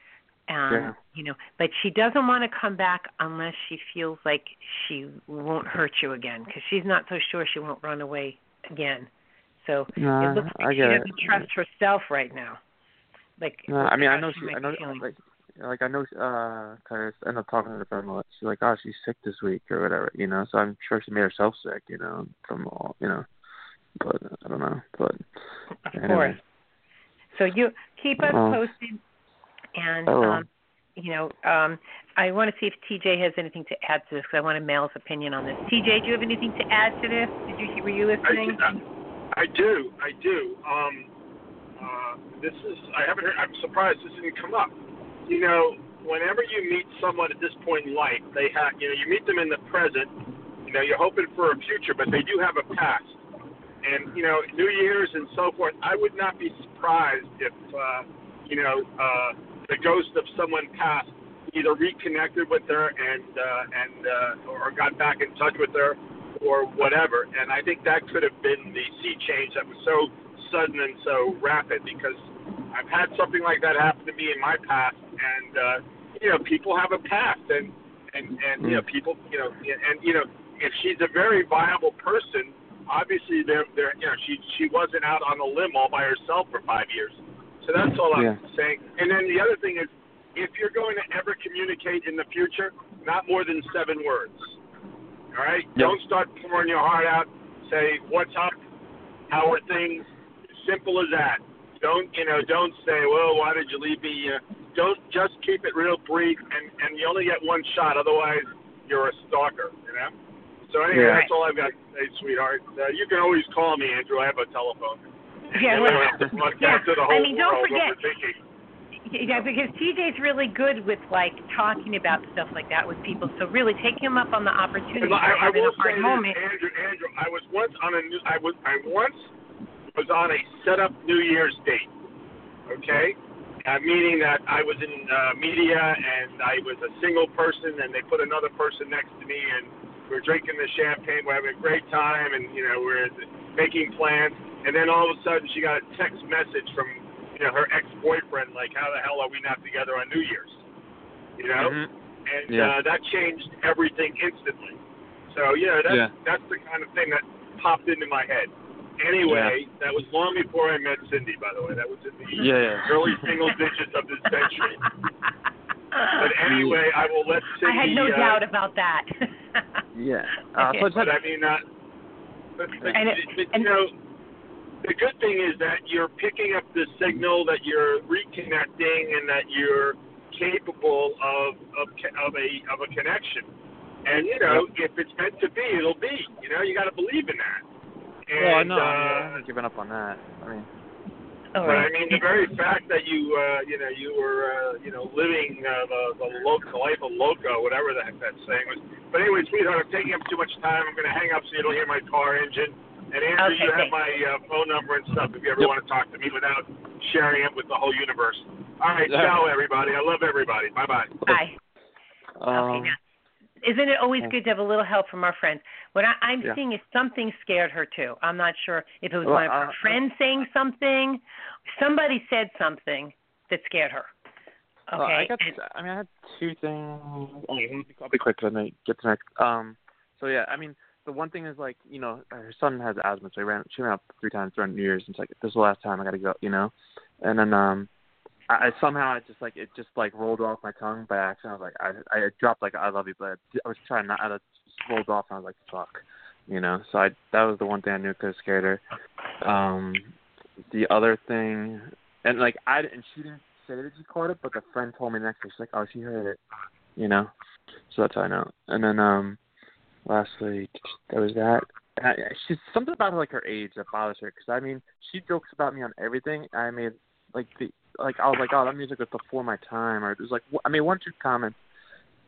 [SPEAKER 2] Um,
[SPEAKER 5] yeah.
[SPEAKER 2] You know, but she doesn't want to come back unless she feels like she won't hurt you again, because she's not so sure she won't run away again. So
[SPEAKER 5] Nah,
[SPEAKER 2] it looks like
[SPEAKER 5] I
[SPEAKER 2] she
[SPEAKER 5] get
[SPEAKER 2] doesn't
[SPEAKER 5] it.
[SPEAKER 2] trust herself right now. Like,
[SPEAKER 5] No, I mean, I know
[SPEAKER 2] she
[SPEAKER 5] she,
[SPEAKER 2] might
[SPEAKER 5] I know,
[SPEAKER 2] be feeling.
[SPEAKER 5] like, like I know, uh, kind of end up talking to the friend a lot. She's like, oh, she's sick this week or whatever, you know. So I'm sure she made herself sick, you know, from all, you know. But I don't know. But
[SPEAKER 2] Of
[SPEAKER 5] anyway.
[SPEAKER 2] course. So you keep us
[SPEAKER 5] Oh.
[SPEAKER 2] posted, and
[SPEAKER 5] I will.
[SPEAKER 2] um, you know, um, I want to see if T J has anything to add to this, because I want a male's opinion on this. T J, do you have anything to add to this? Did you were you listening?
[SPEAKER 4] I, I do, I do. Um, uh, this is I haven't heard. I'm surprised this didn't come up. You know, whenever you meet someone at this point in life, they have, you know, you meet them in the present. You know, you're hoping for a future, but they do have a past. And you know, New Year's and so forth. I would not be surprised if, uh, you know, uh, the ghost of someone past either reconnected with her and uh, and uh, or got back in touch with her, or whatever. And I think that could have been the sea change that was so sudden and so rapid, because I've had something like that happen to me in my past, and uh, you know, people have a past, and and and you know, people, you know, and, and you know, if she's a very viable person, obviously they're they're you know, she she wasn't out on a limb all by herself for five years. So that's all I'm
[SPEAKER 5] Yeah.
[SPEAKER 4] saying. And then the other thing is, if you're going to ever communicate in the future, not more than seven words. All right?
[SPEAKER 5] Yep.
[SPEAKER 4] Don't start pouring your heart out. Say, what's up? How are things? Simple as that. Don't, you know, don't say, well, why did you leave me? Uh, don't, just keep it real brief, and, and you only get one shot. Otherwise, you're a stalker, you know? So anyway,
[SPEAKER 5] Yeah.
[SPEAKER 4] that's all I've got to say, sweetheart. Uh, you can always call me, Andrew. I have a telephone.
[SPEAKER 2] Yeah,
[SPEAKER 4] And
[SPEAKER 2] well,
[SPEAKER 4] we don't have to broadcast
[SPEAKER 2] yeah.
[SPEAKER 4] to the whole
[SPEAKER 2] I mean, don't
[SPEAKER 4] world
[SPEAKER 2] forget.
[SPEAKER 4] what we're thinking.
[SPEAKER 2] Yeah, because T J's really good with like talking about stuff like that with people. So really, take him up on the opportunity
[SPEAKER 4] And
[SPEAKER 2] for
[SPEAKER 4] I, I
[SPEAKER 2] having
[SPEAKER 4] will
[SPEAKER 2] a hard
[SPEAKER 4] say
[SPEAKER 2] moment.
[SPEAKER 4] this, Andrew, Andrew, I was once on a new, I was, I once was on a set-up New Year's date. Okay, uh, meaning that I was in uh, media and I was a single person, and they put another person next to me, and we're drinking the champagne, we're having a great time, and you know, we're making plans. And then all of a sudden, she got a text message from, you know, her ex-boyfriend, like, how the hell are we not together on New Year's? You know?
[SPEAKER 5] Mm-hmm.
[SPEAKER 4] And
[SPEAKER 5] Yeah.
[SPEAKER 4] uh, that changed everything instantly. So, yeah, that's,
[SPEAKER 5] Yeah.
[SPEAKER 4] that's the kind of thing that popped into my head. Anyway, that was long before I met Cindy, by the way. That was in the
[SPEAKER 5] Yeah, yeah.
[SPEAKER 4] early single digits of this century. But anyway, I will let Cindy...
[SPEAKER 2] I had no
[SPEAKER 4] uh,
[SPEAKER 2] doubt about that.
[SPEAKER 5] Yeah. Uh, so I just
[SPEAKER 4] But
[SPEAKER 5] had,
[SPEAKER 4] I mean, uh, but, but,
[SPEAKER 2] And it-
[SPEAKER 4] but
[SPEAKER 2] and-
[SPEAKER 4] you know, the good thing is that you're picking up the signal, that you're reconnecting, and that you're capable of of, of a of a connection. And you know, if it's meant to be, it'll be. You know, you got to believe in that. And,
[SPEAKER 5] well, I know. I, mean, I
[SPEAKER 4] uh,
[SPEAKER 5] haven't given up on that. I mean,
[SPEAKER 2] All
[SPEAKER 4] but
[SPEAKER 2] right.
[SPEAKER 4] I mean, the very fact that you, uh, you know, you were, uh, you know, living uh, the the, lo- the life of loco, whatever that that saying was. But anyway, sweetheart, I'm taking up too much time. I'm going to hang up so you don't hear my car engine. And Andrew,
[SPEAKER 2] Okay,
[SPEAKER 4] you have
[SPEAKER 2] thanks.
[SPEAKER 4] my uh, phone number and stuff if you ever
[SPEAKER 5] Yep.
[SPEAKER 4] want to talk to me without sharing it with the whole universe. All right,
[SPEAKER 5] All right.
[SPEAKER 4] ciao, everybody. I love everybody. Bye bye.
[SPEAKER 2] Bye.
[SPEAKER 5] um,
[SPEAKER 2] Okay, now, isn't it always good to have a little help from our friends? What I, I'm
[SPEAKER 5] Yeah.
[SPEAKER 2] seeing is something scared her too. I'm not sure if it was
[SPEAKER 5] Well,
[SPEAKER 2] one of her
[SPEAKER 5] uh,
[SPEAKER 2] friends saying something. Somebody said something that scared her. Okay.
[SPEAKER 5] Uh, I got.
[SPEAKER 2] and-
[SPEAKER 5] I mean, I had two things. Oh, I'll be quick because I may get to next. Um. So yeah, I mean, the one thing is like, you know, her son has asthma, so he ran. She ran up three times during New Year's, and it's like, this is the last time I got to go, you know. And then um, I, I somehow it just like it just like rolled off my tongue by accident. I was like, I I dropped like I love you, but I was trying not. I just rolled off, and I was like, fuck, you know. So I that was the one thing I knew could have scared her. Um, the other thing, and like I and she didn't say that she caught it, but the friend told me next. She's like, oh, she heard it, you know. So that's how I know. And then um. Lastly, there was that. And I, she's something about like her age that bothers her. Because I mean, she jokes about me on everything. I mean, like the like I was like, oh, that music was before my time, or there's like I mean, one two comments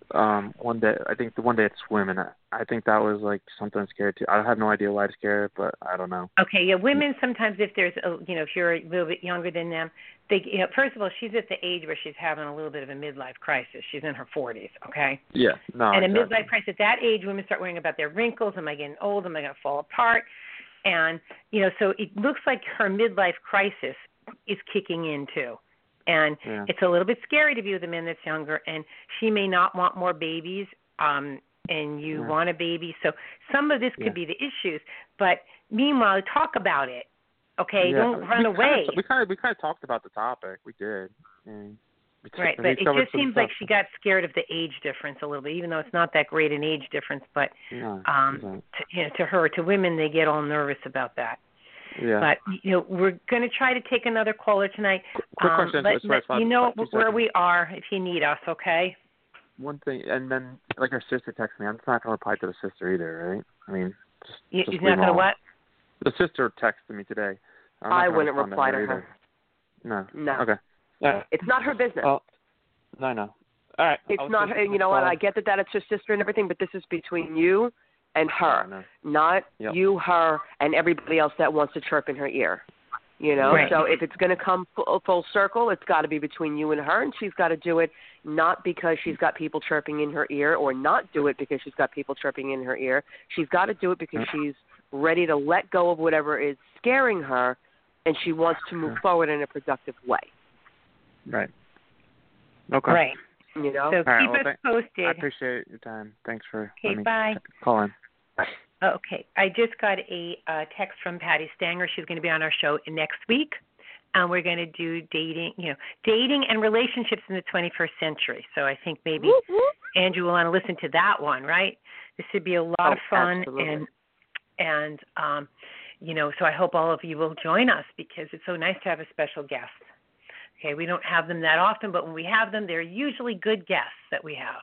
[SPEAKER 5] um one day. I think the one day at swimming. I, I think that was like something I'm scared to. I have no idea why I'm scared, but I don't know.
[SPEAKER 2] Okay, yeah, women sometimes if there's a, you know, if you're a little bit younger than them, they you know, first of all, she's at the age where she's having a little bit of a midlife crisis. She's in her forties, okay?
[SPEAKER 5] Yeah, no.
[SPEAKER 2] And
[SPEAKER 5] exactly.
[SPEAKER 2] a midlife crisis at that age, women start worrying about their wrinkles. Am I getting old? Am I going to fall apart? And you know, so it looks like her midlife crisis is kicking in too. And
[SPEAKER 5] yeah.
[SPEAKER 2] it's a little bit scary to be with a man that's younger, and she may not want more babies, um, and you
[SPEAKER 5] yeah.
[SPEAKER 2] want a baby. So some of this could
[SPEAKER 5] yeah.
[SPEAKER 2] be the issues. But meanwhile, talk about it, okay?
[SPEAKER 5] Yeah.
[SPEAKER 2] Don't run
[SPEAKER 5] we
[SPEAKER 2] away.
[SPEAKER 5] Kind of, we kind of we kind of talked about the topic. We did. And we took,
[SPEAKER 2] right, but it just seems like she got scared of the age difference a little bit, even though it's not that great an age difference. But
[SPEAKER 5] no,
[SPEAKER 2] um, to, you know, to her, to women, they get all nervous about that.
[SPEAKER 5] Yeah.
[SPEAKER 2] But, you know, we're going to try to take another caller tonight.
[SPEAKER 5] Quick
[SPEAKER 2] um,
[SPEAKER 5] question.
[SPEAKER 2] Let, let,
[SPEAKER 5] five,
[SPEAKER 2] you know
[SPEAKER 5] five,
[SPEAKER 2] where
[SPEAKER 5] seconds.
[SPEAKER 2] we are if you need us, okay?
[SPEAKER 5] One thing, and then, like, her sister texted me. I'm just not going to reply to the sister either, right? I mean, just,
[SPEAKER 2] You,
[SPEAKER 5] just
[SPEAKER 2] you're not going to what?
[SPEAKER 5] The sister texted me today. I'm not
[SPEAKER 3] I
[SPEAKER 5] gonna
[SPEAKER 3] wouldn't reply
[SPEAKER 5] to
[SPEAKER 3] to
[SPEAKER 5] her.
[SPEAKER 3] her.
[SPEAKER 5] No.
[SPEAKER 3] No.
[SPEAKER 5] Okay. Yeah.
[SPEAKER 3] It's not her business.
[SPEAKER 5] Well, no, no. All right.
[SPEAKER 3] It's
[SPEAKER 5] I'll
[SPEAKER 3] not her. You know what?
[SPEAKER 5] call.
[SPEAKER 3] I get that that it's her sister and everything, but this is between you and her,
[SPEAKER 5] no.
[SPEAKER 3] not
[SPEAKER 5] Yep.
[SPEAKER 3] you, her, and everybody else that wants to chirp in her ear. You know,
[SPEAKER 2] Right.
[SPEAKER 3] so if it's going to come full, full circle, it's got to be between you and her, and she's got to do it not because she's got people chirping in her ear, or not do it because she's got people chirping in her ear. She's got to do it because she's ready to let go of whatever is scaring her, and she wants to move forward in a productive way.
[SPEAKER 5] Right. Okay.
[SPEAKER 2] Right.
[SPEAKER 3] You know.
[SPEAKER 2] So
[SPEAKER 5] All right,
[SPEAKER 2] keep
[SPEAKER 5] well,
[SPEAKER 2] us
[SPEAKER 5] th-
[SPEAKER 2] posted.
[SPEAKER 5] I appreciate your time. Thanks for
[SPEAKER 2] Okay,
[SPEAKER 5] letting me
[SPEAKER 2] bye.
[SPEAKER 5] call in.
[SPEAKER 2] Okay. I just got a uh, text from Patty Stanger. She's going to be on our show next week. And we're going to do dating, you know, dating and relationships in the twenty-first century. So I think maybe
[SPEAKER 3] Whoop, whoop.
[SPEAKER 2] Andrew will want to listen to that one, right? This would be a lot
[SPEAKER 3] Oh,
[SPEAKER 2] of fun.
[SPEAKER 3] absolutely.
[SPEAKER 2] And, and um, you know, so I hope all of you will join us because it's so nice to have a special guest. Okay, we don't have them that often, but when we have them, they're usually good guests that we have.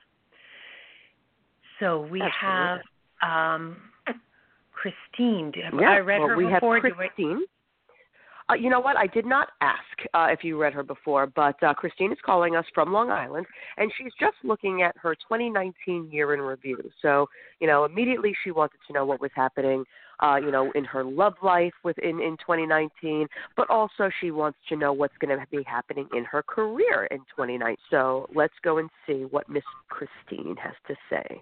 [SPEAKER 2] So we
[SPEAKER 3] Absolutely.
[SPEAKER 2] have um, Christine. Have
[SPEAKER 3] Yeah,
[SPEAKER 2] I read
[SPEAKER 3] well,
[SPEAKER 2] her
[SPEAKER 3] we
[SPEAKER 2] before?
[SPEAKER 3] have Christine. Uh, you know what? I did not ask uh, if you read her before, but uh, Christine is calling us from Long Island, and she's just looking at her twenty nineteen year in review. So, you know, immediately she wanted to know what was happening, uh, you know, in her love life within in twenty nineteen, but also she wants to know what's going to be happening in her career in twenty nineteen. So let's go and see what Miss Christine has to say.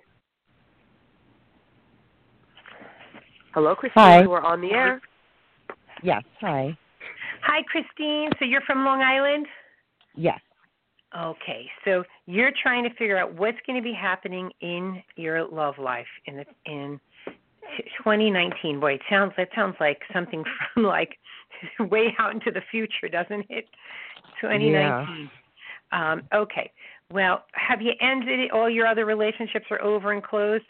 [SPEAKER 3] Hello, Christine.
[SPEAKER 1] Hi.
[SPEAKER 3] You are on the air.
[SPEAKER 1] Yes, hi.
[SPEAKER 2] Hi, Christine. So you're from Long Island?
[SPEAKER 1] Yes.
[SPEAKER 2] Okay, so you're trying to figure out what's going to be happening in your love life in the, in twenty nineteen. Boy, it sounds that sounds like something from like way out into the future, doesn't it? twenty nineteen. Yeah. Um, okay. Well, have you ended it? All your other relationships are over and closed?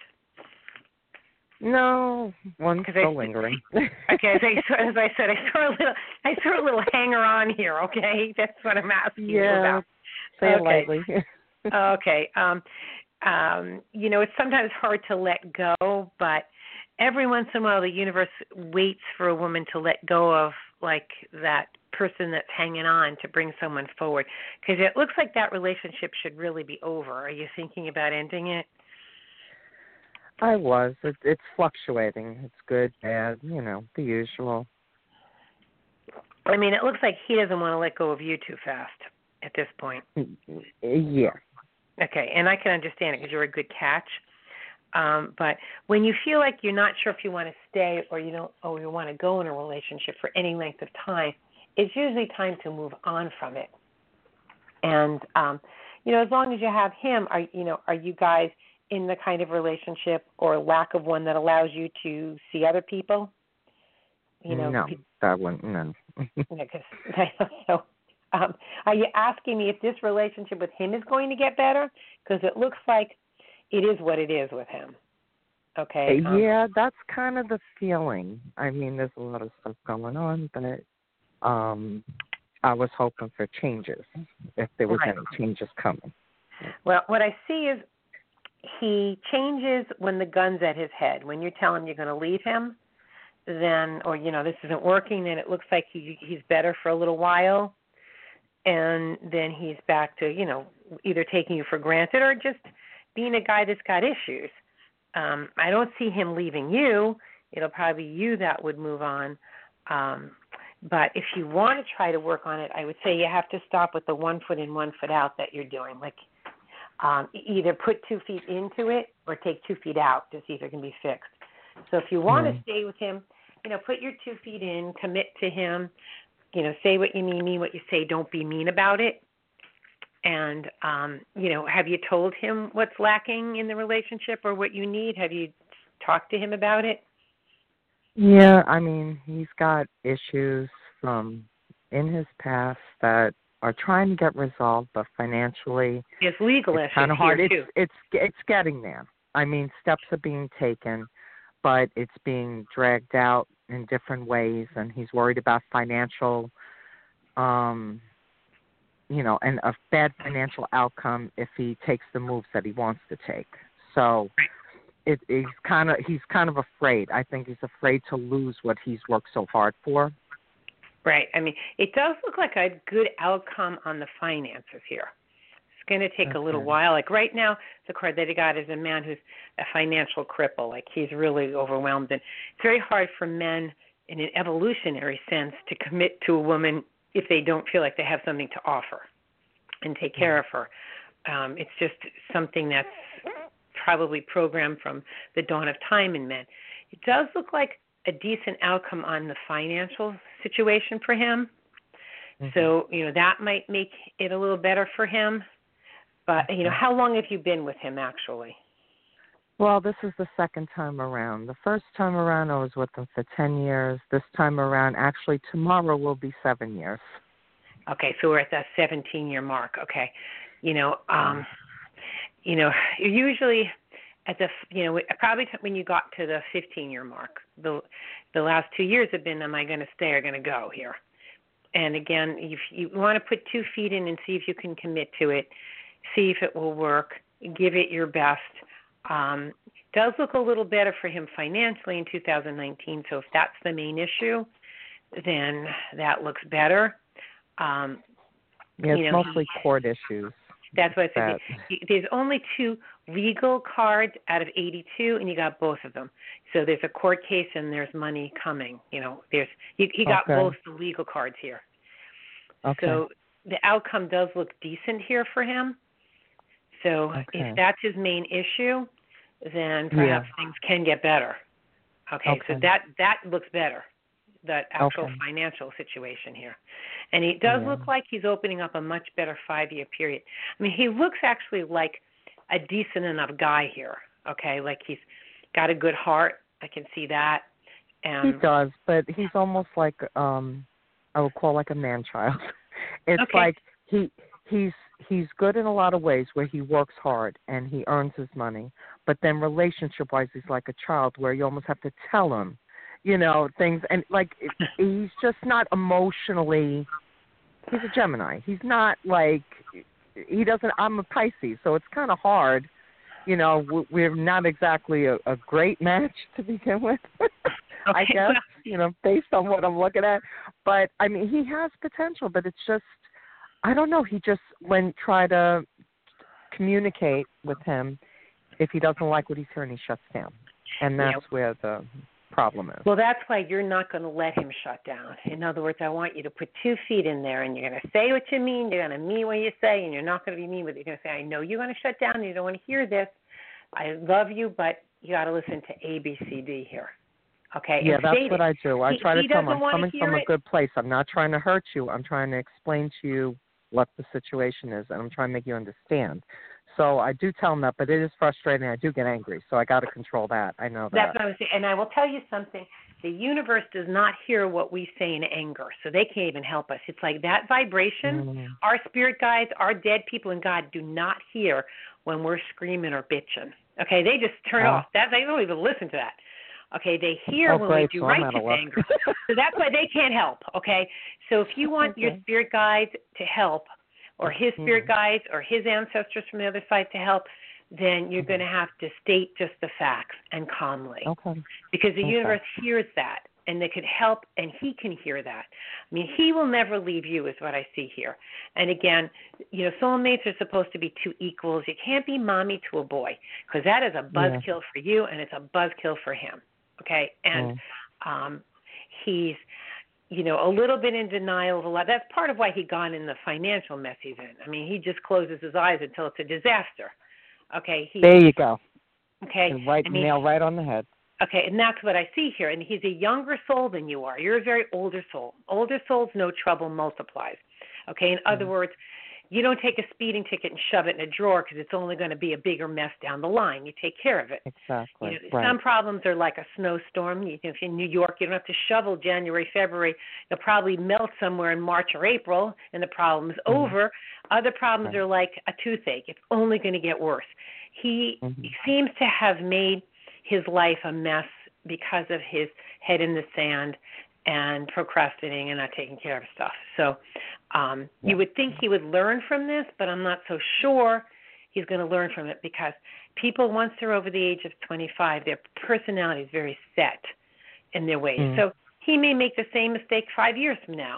[SPEAKER 1] No, one's still
[SPEAKER 2] I,
[SPEAKER 1] lingering.
[SPEAKER 2] Okay, as I, as I said, I saw a little, I saw a little hanger on here. Okay, that's what I'm asking you
[SPEAKER 1] Yeah,
[SPEAKER 2] about.
[SPEAKER 1] say it
[SPEAKER 2] Okay.
[SPEAKER 1] lightly.
[SPEAKER 2] Okay. Um, um, you know, it's sometimes hard to let go, but every once in a while the universe waits for a woman to let go of, like, that person that's hanging on to bring someone forward. Because it looks like that relationship should really be over. Are you thinking about ending it?
[SPEAKER 1] I was. It, it's fluctuating. It's good, bad, you know, the usual.
[SPEAKER 2] I mean, it looks like he doesn't want to let go of you too fast at this point.
[SPEAKER 1] Yeah.
[SPEAKER 2] Okay, and I can understand it because you're a good catch. Um, but when you feel like you're not sure if you want to stay or you don't, or you want to go in a relationship for any length of time, it's usually time to move on from it. And um, you know, as long as you have him, are you know, are you guys in the kind of relationship or lack of one that allows you to see other people? You know,
[SPEAKER 1] no, that wouldn't. No.
[SPEAKER 2] Because so, um, are you asking me if this relationship with him is going to get better? Because it looks like it is what it is with him. Okay. Um,
[SPEAKER 1] Yeah, that's kind of the feeling. I mean, there's a lot of stuff going on, but um, I was hoping for changes, if there was
[SPEAKER 2] Right.
[SPEAKER 1] any changes coming.
[SPEAKER 2] Well, what I see is he changes when the gun's at his head. When you tell him you're going to leave him, then, or, you know, this isn't working, then it looks like he he's better for a little while, and then he's back to, you know, either taking you for granted or just being a guy that's got issues. Um, I don't see him leaving you. It'll probably be you that would move on. Um, but if you want to try to work on it, I would say you have to stop with the one foot in, one foot out that you're doing. Like um, either put two feet into it or take two feet out to see if it can be fixed. So if you want
[SPEAKER 1] mm-hmm.
[SPEAKER 2] to stay with him, you know, put your two feet in, commit to him, you know, say what you mean, mean what you say, don't be mean about it. And, um, you know, have you told him what's lacking in the relationship or what you need? Have you talked to him about it?
[SPEAKER 1] Yeah, I mean, he's got issues from in his past that are trying to get resolved, but financially,
[SPEAKER 2] it's legal
[SPEAKER 1] it's
[SPEAKER 2] issues
[SPEAKER 1] kind of hard.
[SPEAKER 2] Here
[SPEAKER 1] it's
[SPEAKER 2] too.
[SPEAKER 1] it's it's getting there. I mean, steps are being taken, but it's being dragged out in different ways, and he's worried about financial, um, you know, and a bad financial outcome if he takes the moves that he wants to take. So.
[SPEAKER 2] Right.
[SPEAKER 1] It, he's kind of he's kind of afraid. I think he's afraid to lose what he's worked so hard for.
[SPEAKER 2] Right. I mean, it does look like a good outcome on the finances here. It's going to take
[SPEAKER 1] okay.
[SPEAKER 2] a little while. Like right now, the card that he got is a man who's a financial cripple. Like he's really overwhelmed, and it's very hard for men in an evolutionary sense to commit to a woman if they don't feel like they have something to offer and take care of her. Um, it's just something that's probably programmed from the dawn of time in men. It does look like a decent outcome on the financial situation for him. Mm-hmm. So, you know, that might make it a little better for him. But, you know, how long have you been with him actually?
[SPEAKER 1] Well, this is the second time around. The first time around I was with him for ten years. This time around, actually tomorrow will be seven years.
[SPEAKER 2] Okay, so we're at that seventeen-year mark. Okay. You know, um, you know, usually at the, you know, probably when you got to the fifteen-year mark, the the last two years have been, am I going to stay or going to go here? And again, if you want to put two feet in and see if you can commit to it, see if it will work, give it your best. Um, it does look a little better for him financially in two thousand nineteen, so if that's the main issue, then that looks better. Um,
[SPEAKER 1] yeah, it's
[SPEAKER 2] you know,
[SPEAKER 1] mostly court issues.
[SPEAKER 2] That's what I said. There's only two legal cards out of eighty-two, and you got both of them. So there's a court case and there's money coming. You know, there's he, he got
[SPEAKER 1] okay.
[SPEAKER 2] both the legal cards here.
[SPEAKER 1] Okay.
[SPEAKER 2] So the outcome does look decent here for him. So
[SPEAKER 1] okay.
[SPEAKER 2] if that's his main issue, then perhaps
[SPEAKER 1] yeah.
[SPEAKER 2] things can get better. Okay,
[SPEAKER 1] okay.
[SPEAKER 2] so that that looks better, that actual
[SPEAKER 1] okay.
[SPEAKER 2] financial situation here. And it does
[SPEAKER 1] yeah.
[SPEAKER 2] look like he's opening up a much better five-year period. I mean, he looks actually like a decent enough guy here, okay? Like he's got a good heart. I can see that. Um,
[SPEAKER 1] he does, but he's almost like, um, I would call like a man-child. It's
[SPEAKER 2] okay.
[SPEAKER 1] like he he's he's good in a lot of ways where he works hard and he earns his money, but then relationship-wise he's like a child where you almost have to tell him, you know, things. And, like, he's just not emotionally – he's a Gemini. He's not, like – he doesn't – I'm a Pisces, so it's kind of hard. You know, we're not exactly a, a great match to begin with,
[SPEAKER 2] okay,
[SPEAKER 1] I guess,
[SPEAKER 2] well,
[SPEAKER 1] you know, based on what I'm looking at. But, I mean, he has potential, but it's just – I don't know. He just – when try to communicate with him, if he doesn't like what he's hearing, he shuts down. And that's
[SPEAKER 2] yeah.
[SPEAKER 1] where the – problem is.
[SPEAKER 2] Well, that's why you're not going to let him shut down. In other words, I want you to put two feet in there, and you're going to say what you mean. You're going to mean what you say, and you're not going to be mean with it. You're going to say, I know you're going to shut down, and you don't want to hear this. I love you, but you got to listen to A, B, C, D here. Okay?
[SPEAKER 1] Yeah,
[SPEAKER 2] and
[SPEAKER 1] that's
[SPEAKER 2] what
[SPEAKER 1] it. I do. I
[SPEAKER 2] he,
[SPEAKER 1] try to tell him I'm coming from
[SPEAKER 2] it.
[SPEAKER 1] a good place. I'm not trying to hurt you. I'm trying to explain to you what the situation is, and I'm trying to make you understand. So I do tell him that, but it is frustrating. I do get angry, so I got to control that. I know that.
[SPEAKER 2] That's what I was saying. And I will tell you something. The universe does not hear what we say in anger, so they can't even help us. It's like that vibration. Mm. Our spirit guides, our dead people in God do not hear when we're screaming or bitching. Okay, they just turn
[SPEAKER 1] oh.
[SPEAKER 2] off. That they don't even listen to that. Okay, they hear
[SPEAKER 1] oh,
[SPEAKER 2] when
[SPEAKER 1] great.
[SPEAKER 2] we do
[SPEAKER 1] so
[SPEAKER 2] righteous anger. So that's why they can't help. Okay, so if you want okay. your spirit guides to help, or his spirit mm-hmm. guides, or his ancestors from the other side to help, then you're mm-hmm. going to have to state just the facts and calmly.
[SPEAKER 1] Okay.
[SPEAKER 2] Because the
[SPEAKER 1] okay.
[SPEAKER 2] universe hears that. and that could help, and he can hear that. I mean, he will never leave you is what I see here. And again, you know, soulmates are supposed to be two equals. You can't be mommy to a boy, because that is a buzzkill
[SPEAKER 1] yeah.
[SPEAKER 2] for you, and it's a buzzkill for him, okay? And
[SPEAKER 1] mm.
[SPEAKER 2] um, he's, you know, a little bit in denial of a lot. That's part of why he got in the financial mess he's in. I mean, he just closes his eyes until it's a disaster, okay? He,
[SPEAKER 1] there you go.
[SPEAKER 2] Okay.
[SPEAKER 1] Right,
[SPEAKER 2] I mean,
[SPEAKER 1] nail right on the head.
[SPEAKER 2] Okay, and that's what I see here. And he's a younger soul than you are. You're a very older soul. Older souls, no trouble multiplies. Okay, in other
[SPEAKER 1] mm-hmm.
[SPEAKER 2] words, you don't take a speeding ticket and shove it in a drawer because it's only going to be a bigger mess down the line. You take care of it.
[SPEAKER 1] Exactly.
[SPEAKER 2] You know,
[SPEAKER 1] right.
[SPEAKER 2] Some problems are like a snowstorm. You know, if you're in New York, you don't have to shovel January, February. It'll probably melt somewhere in March or April, and the problem's mm-hmm. over. Other problems right. are like a toothache. It's only going to get worse. He
[SPEAKER 1] mm-hmm.
[SPEAKER 2] seems to have made his life a mess because of his head in the sand and procrastinating and not taking care of stuff. So um,
[SPEAKER 1] yeah.
[SPEAKER 2] you would think he would learn from this, but I'm not so sure he's going to learn from it, because people, once they're over the age of twenty-five, their personality is very set in their ways.
[SPEAKER 1] Mm.
[SPEAKER 2] So he may make the same mistake five years from now.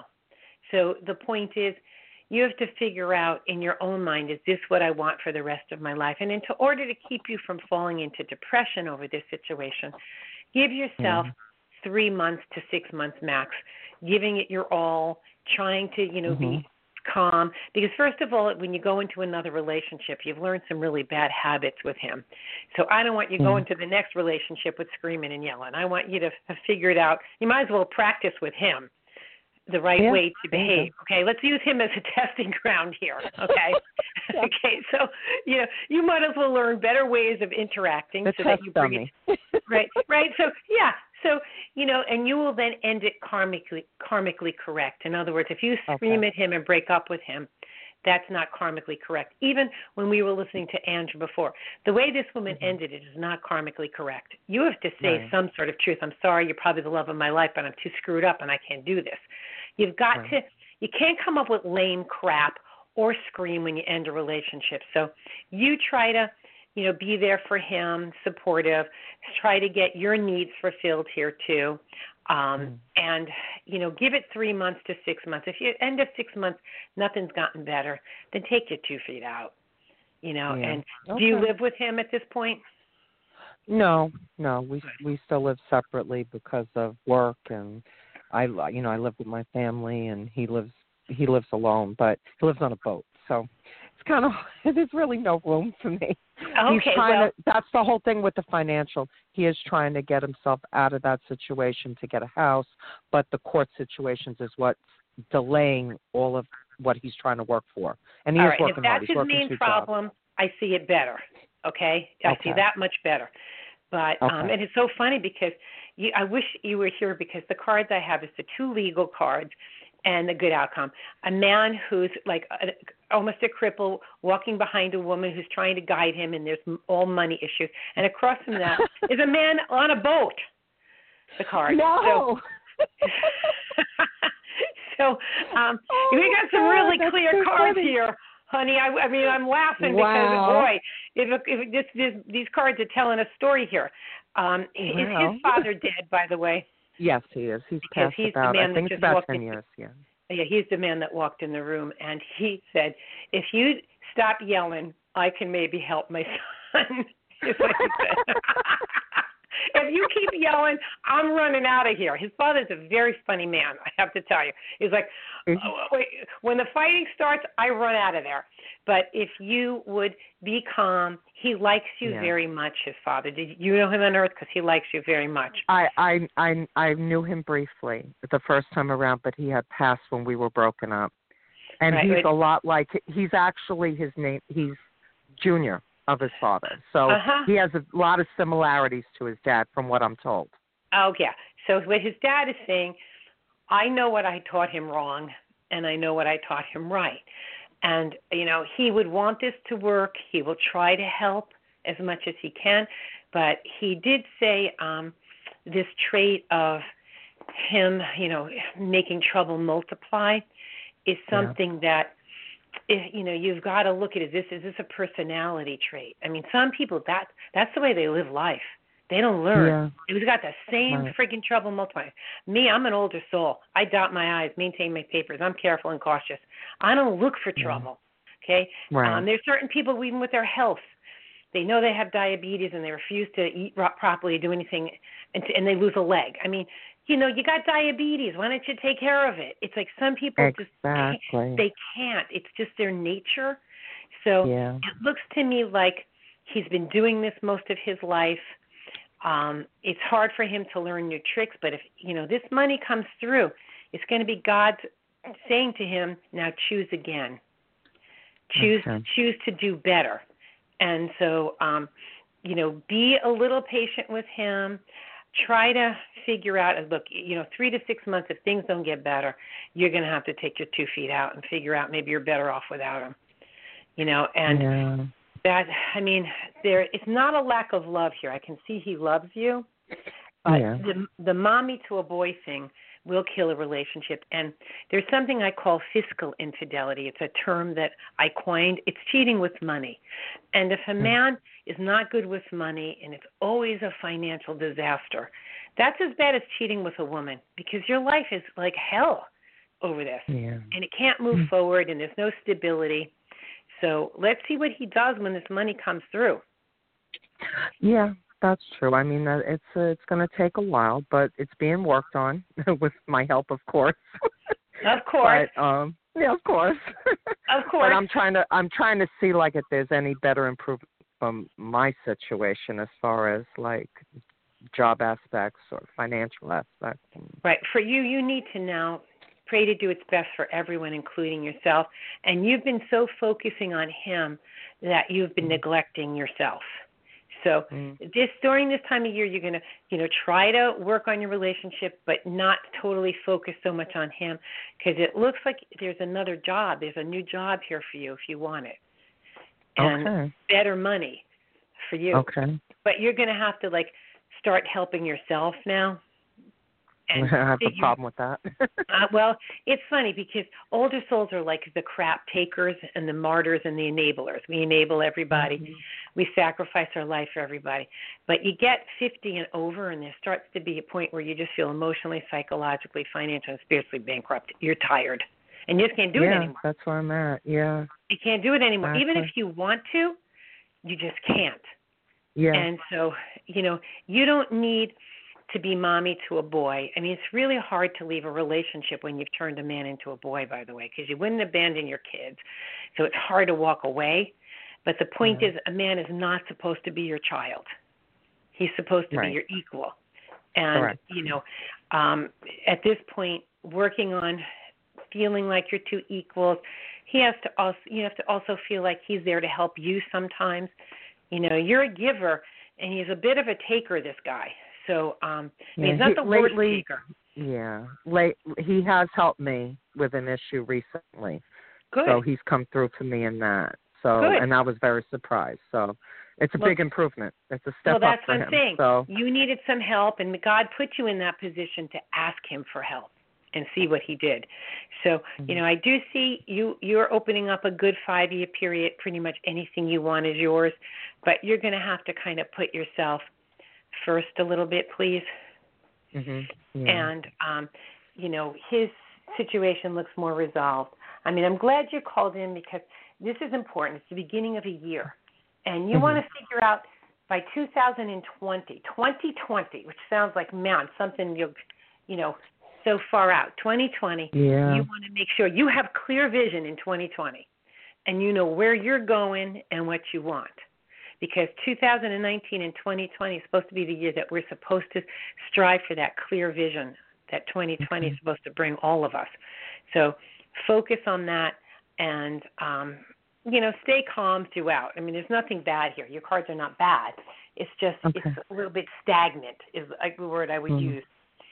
[SPEAKER 2] So the point is, you have to figure out in your own mind, is this what I want for the rest of my life? And in order to keep you from falling into depression over this situation, give yourself mm. three months to six months max, giving it your all, trying to, you know,
[SPEAKER 1] mm-hmm.
[SPEAKER 2] be calm. Because first of all, when you go into another relationship, you've learned some really bad habits with him. So I don't want you mm. going to the next relationship with screaming and yelling. I want you to have figured out, you might as well practice with him the right
[SPEAKER 1] yeah.
[SPEAKER 2] way to behave. Okay, let's use him as a testing ground here. Okay,
[SPEAKER 1] yeah.
[SPEAKER 2] okay. So you know, you might as well learn better ways of interacting
[SPEAKER 1] the
[SPEAKER 2] so
[SPEAKER 1] test
[SPEAKER 2] that you bring
[SPEAKER 1] dummy.
[SPEAKER 2] it right, right. So yeah, so you know, and you will then end it karmically, karmically correct. In other words, if you scream
[SPEAKER 1] okay.
[SPEAKER 2] at him and break up with him, that's not karmically correct. Even when we were listening to Andrew before, the way this woman
[SPEAKER 1] mm-hmm.
[SPEAKER 2] ended it is not karmically correct. You have to say
[SPEAKER 1] right.
[SPEAKER 2] some sort of truth. I'm sorry, you're probably the love of my life, but I'm too screwed up and I can't do this. You've got
[SPEAKER 1] right.
[SPEAKER 2] to, you can't come up with lame crap or scream when you end a relationship. So you try to, you know, be there for him, supportive, try to get your needs fulfilled here too. Um, mm. And, you know, give it three months to six months. If you end of six months, nothing's gotten better, then take your two feet out, you know.
[SPEAKER 1] Yeah.
[SPEAKER 2] And
[SPEAKER 1] okay.
[SPEAKER 2] do you live with him at this point?
[SPEAKER 1] No, no, we we still live separately because of work, and I, you know, I live with my family, and he lives he lives alone, but he lives on a boat, so it's kind of there's really no room for me.
[SPEAKER 2] Okay,
[SPEAKER 1] He's trying
[SPEAKER 2] well,
[SPEAKER 1] to, that's the whole thing with the financial. He is trying to get himself out of that situation to get a house, but the court situations is what's delaying all of what he's trying to work for. And he
[SPEAKER 2] all
[SPEAKER 1] is
[SPEAKER 2] right,
[SPEAKER 1] working
[SPEAKER 2] if that's
[SPEAKER 1] hard. He's
[SPEAKER 2] his
[SPEAKER 1] working
[SPEAKER 2] main
[SPEAKER 1] two
[SPEAKER 2] problem,
[SPEAKER 1] jobs.
[SPEAKER 2] I see it better. Okay, I
[SPEAKER 1] okay.
[SPEAKER 2] see that much better. But
[SPEAKER 1] okay.
[SPEAKER 2] um, and it's so funny because you, I wish you were here, because the cards I have is the two legal cards and the good outcome. A man who's like a, almost a cripple walking behind a woman who's trying to guide him, and there's all money issues. And across from that is a man on a boat. The card.
[SPEAKER 1] No.
[SPEAKER 2] So, so um,
[SPEAKER 1] oh
[SPEAKER 2] we got some
[SPEAKER 1] God,
[SPEAKER 2] really
[SPEAKER 1] that's
[SPEAKER 2] clear
[SPEAKER 1] so
[SPEAKER 2] cards
[SPEAKER 1] funny.
[SPEAKER 2] here. Honey, I, I mean, I'm laughing
[SPEAKER 1] wow.
[SPEAKER 2] because, boy, if, if this, this, these cards are telling a story here. Um,
[SPEAKER 1] wow.
[SPEAKER 2] Is his father dead, by the way?
[SPEAKER 1] Yes, he is. He's
[SPEAKER 2] because
[SPEAKER 1] passed
[SPEAKER 2] he's
[SPEAKER 1] about,
[SPEAKER 2] the man
[SPEAKER 1] I think
[SPEAKER 2] that
[SPEAKER 1] it's
[SPEAKER 2] just
[SPEAKER 1] about
[SPEAKER 2] walked
[SPEAKER 1] ten
[SPEAKER 2] in,
[SPEAKER 1] years, yeah.
[SPEAKER 2] Yeah, he's the man that walked in the room, and he said, if you stop yelling, I can maybe help my son, is what he said. If you keep yelling, I'm running out of here. His father's a very funny man, I have to tell you. He's like, oh, wait, when the fighting starts, I run out of there. But if you would be calm, he likes you
[SPEAKER 1] yeah.
[SPEAKER 2] very much, his father. Did you know him on Earth? Because he likes you very much.
[SPEAKER 1] I, I, I, I knew him briefly the first time around, but he had passed when we were broken up. And
[SPEAKER 2] right,
[SPEAKER 1] he's
[SPEAKER 2] right.
[SPEAKER 1] a lot like, he's actually his name, he's Junior of his father. So
[SPEAKER 2] uh-huh.
[SPEAKER 1] he has a lot of similarities to his dad from what I'm told.
[SPEAKER 2] Oh, yeah. So what his dad is saying, I know what I taught him wrong, and I know what I taught him right. And, you know, he would want this to work. He will try to help as much as he can. But he did say um, this trait of him, you know, making trouble multiply is something yeah. that, if, you know, you've got to look at it. Is this, is this a personality trait? I mean, some people, that that's the way they live life. They don't learn.
[SPEAKER 1] Yeah.
[SPEAKER 2] We've got the same
[SPEAKER 1] Right.
[SPEAKER 2] freaking trouble multiplying. Me, I'm an older soul. I dot my I's, maintain my papers. I'm careful and cautious. I don't look for
[SPEAKER 1] Yeah.
[SPEAKER 2] trouble. Okay?
[SPEAKER 1] Right.
[SPEAKER 2] Um, there's certain people, even with their health, they know they have diabetes and they refuse to eat properly, do anything, and, and they lose a leg. I mean, you know, you got diabetes. Why don't you take care of it? It's like some people
[SPEAKER 1] exactly.
[SPEAKER 2] just can't, they can't. It's just their nature. So
[SPEAKER 1] yeah.
[SPEAKER 2] it looks to me like he's been doing this most of his life. Um, it's hard for him to learn new tricks, but if, you know, this money comes through, it's going to be God saying to him, now choose again. Choose,
[SPEAKER 1] Okay.
[SPEAKER 2] choose to do better. And so, um, you know, be a little patient with him. Try to figure out, look, you know, three to six months, if things don't get better, you're going to have to take your two feet out and figure out maybe you're better off without him. You know, and
[SPEAKER 1] yeah.
[SPEAKER 2] that, I mean, there, it's not a lack of love here. I can see he loves you, but
[SPEAKER 1] Yeah.
[SPEAKER 2] the, the mommy to a boy thing will kill a relationship. And there's something I call fiscal infidelity. It's a term that I coined. It's cheating with money. And if a man is not good with money and it's always a financial disaster, that's as bad as cheating with a woman, because your life is like hell over this.
[SPEAKER 1] Yeah.
[SPEAKER 2] And it can't move
[SPEAKER 1] Mm.
[SPEAKER 2] forward, and there's no stability. So let's see what he does when this money comes through.
[SPEAKER 1] Yeah, that's true. I mean, uh, it's uh, it's going to take a while, but it's being worked on with my help, of course.
[SPEAKER 2] Of course.
[SPEAKER 1] But, um, yeah, of course.
[SPEAKER 2] Of course.
[SPEAKER 1] But I'm trying to I'm trying to see like if there's any better improvement from my situation as far as like job aspects or financial aspects.
[SPEAKER 2] Right. For you, you need to now pray to do its best for everyone, including yourself. And you've been so focusing on him that you've been neglecting yourself. So
[SPEAKER 1] Mm.
[SPEAKER 2] this during this time of year, you're going to, you know, try to work on your relationship, but not totally focus so much on him, because it looks like there's another job. There's a new job here for you if you want it, and
[SPEAKER 1] Okay.
[SPEAKER 2] better money for you.
[SPEAKER 1] Okay.
[SPEAKER 2] But you're going to have to like start helping yourself now. And
[SPEAKER 1] I have a
[SPEAKER 2] figure-
[SPEAKER 1] problem with that.
[SPEAKER 2] Uh, well, it's funny because older souls are like the crap takers and the martyrs and the enablers. We enable everybody.
[SPEAKER 1] Mhm.
[SPEAKER 2] We sacrifice our life for everybody. But you get fifty and over, and there starts to be a point where you just feel emotionally, psychologically, financially, and spiritually bankrupt. You're tired. And you just can't do
[SPEAKER 1] yeah,
[SPEAKER 2] it anymore.
[SPEAKER 1] that's where I'm at. Yeah.
[SPEAKER 2] You can't do it anymore. Even
[SPEAKER 1] Exactly.
[SPEAKER 2] if you want to, you just can't.
[SPEAKER 1] Yeah.
[SPEAKER 2] And so, you know, you don't need to be mommy to a boy. I mean, it's really hard to leave a relationship when you've turned a man into a boy, by the way, because you wouldn't abandon your kids. So it's hard to walk away. But the point
[SPEAKER 1] Yeah.
[SPEAKER 2] is, a man is not supposed to be your child. He's supposed to
[SPEAKER 1] Right.
[SPEAKER 2] be your equal. And,
[SPEAKER 1] Correct.
[SPEAKER 2] you know, um, at this point, working on feeling like you're two equals, he has to also, you have to also feel like he's there to help you sometimes. You know, you're a giver, and he's a bit of a taker, this guy. So um, I mean,
[SPEAKER 1] Yeah,
[SPEAKER 2] he's not
[SPEAKER 1] he-
[SPEAKER 2] the worst
[SPEAKER 1] lately-
[SPEAKER 2] taker.
[SPEAKER 1] Yeah. Late, he has helped me with an issue recently.
[SPEAKER 2] Good.
[SPEAKER 1] So he's come through for me in that. So
[SPEAKER 2] Good.
[SPEAKER 1] and I was very surprised. So it's a
[SPEAKER 2] Well-
[SPEAKER 1] big improvement. It's a step
[SPEAKER 2] well,
[SPEAKER 1] up
[SPEAKER 2] that's
[SPEAKER 1] for
[SPEAKER 2] what I'm
[SPEAKER 1] him.
[SPEAKER 2] saying.
[SPEAKER 1] So
[SPEAKER 2] You needed some help, and God put you in that position to ask him for help and see what he did. So,
[SPEAKER 1] Mm-hmm.
[SPEAKER 2] you know, I do see you, you're opening up a good five-year period. Pretty much anything you want is yours. But you're going to have to kind of put yourself first a little bit, please.
[SPEAKER 1] mhm. Yeah.
[SPEAKER 2] And, um, you know, his situation looks more resolved. I mean, I'm glad you called in because this is important. It's the beginning of a year. And you
[SPEAKER 1] Mhm.
[SPEAKER 2] want to figure out by two thousand twenty, twenty twenty, which sounds like, man, something you'll, you know, so far out, twenty twenty,
[SPEAKER 1] Yeah.
[SPEAKER 2] you want to make sure you have clear vision in twenty twenty and you know where you're going and what you want. Because two thousand nineteen and twenty twenty is supposed to be the year that we're supposed to strive for that clear vision that twenty twenty
[SPEAKER 1] Okay.
[SPEAKER 2] is supposed to bring all of us. So focus on that and, um, you know, stay calm throughout. I mean, there's nothing bad here. Your cards are not bad. It's just
[SPEAKER 1] Okay.
[SPEAKER 2] it's a little bit stagnant is the word I would
[SPEAKER 1] Mhm.
[SPEAKER 2] use,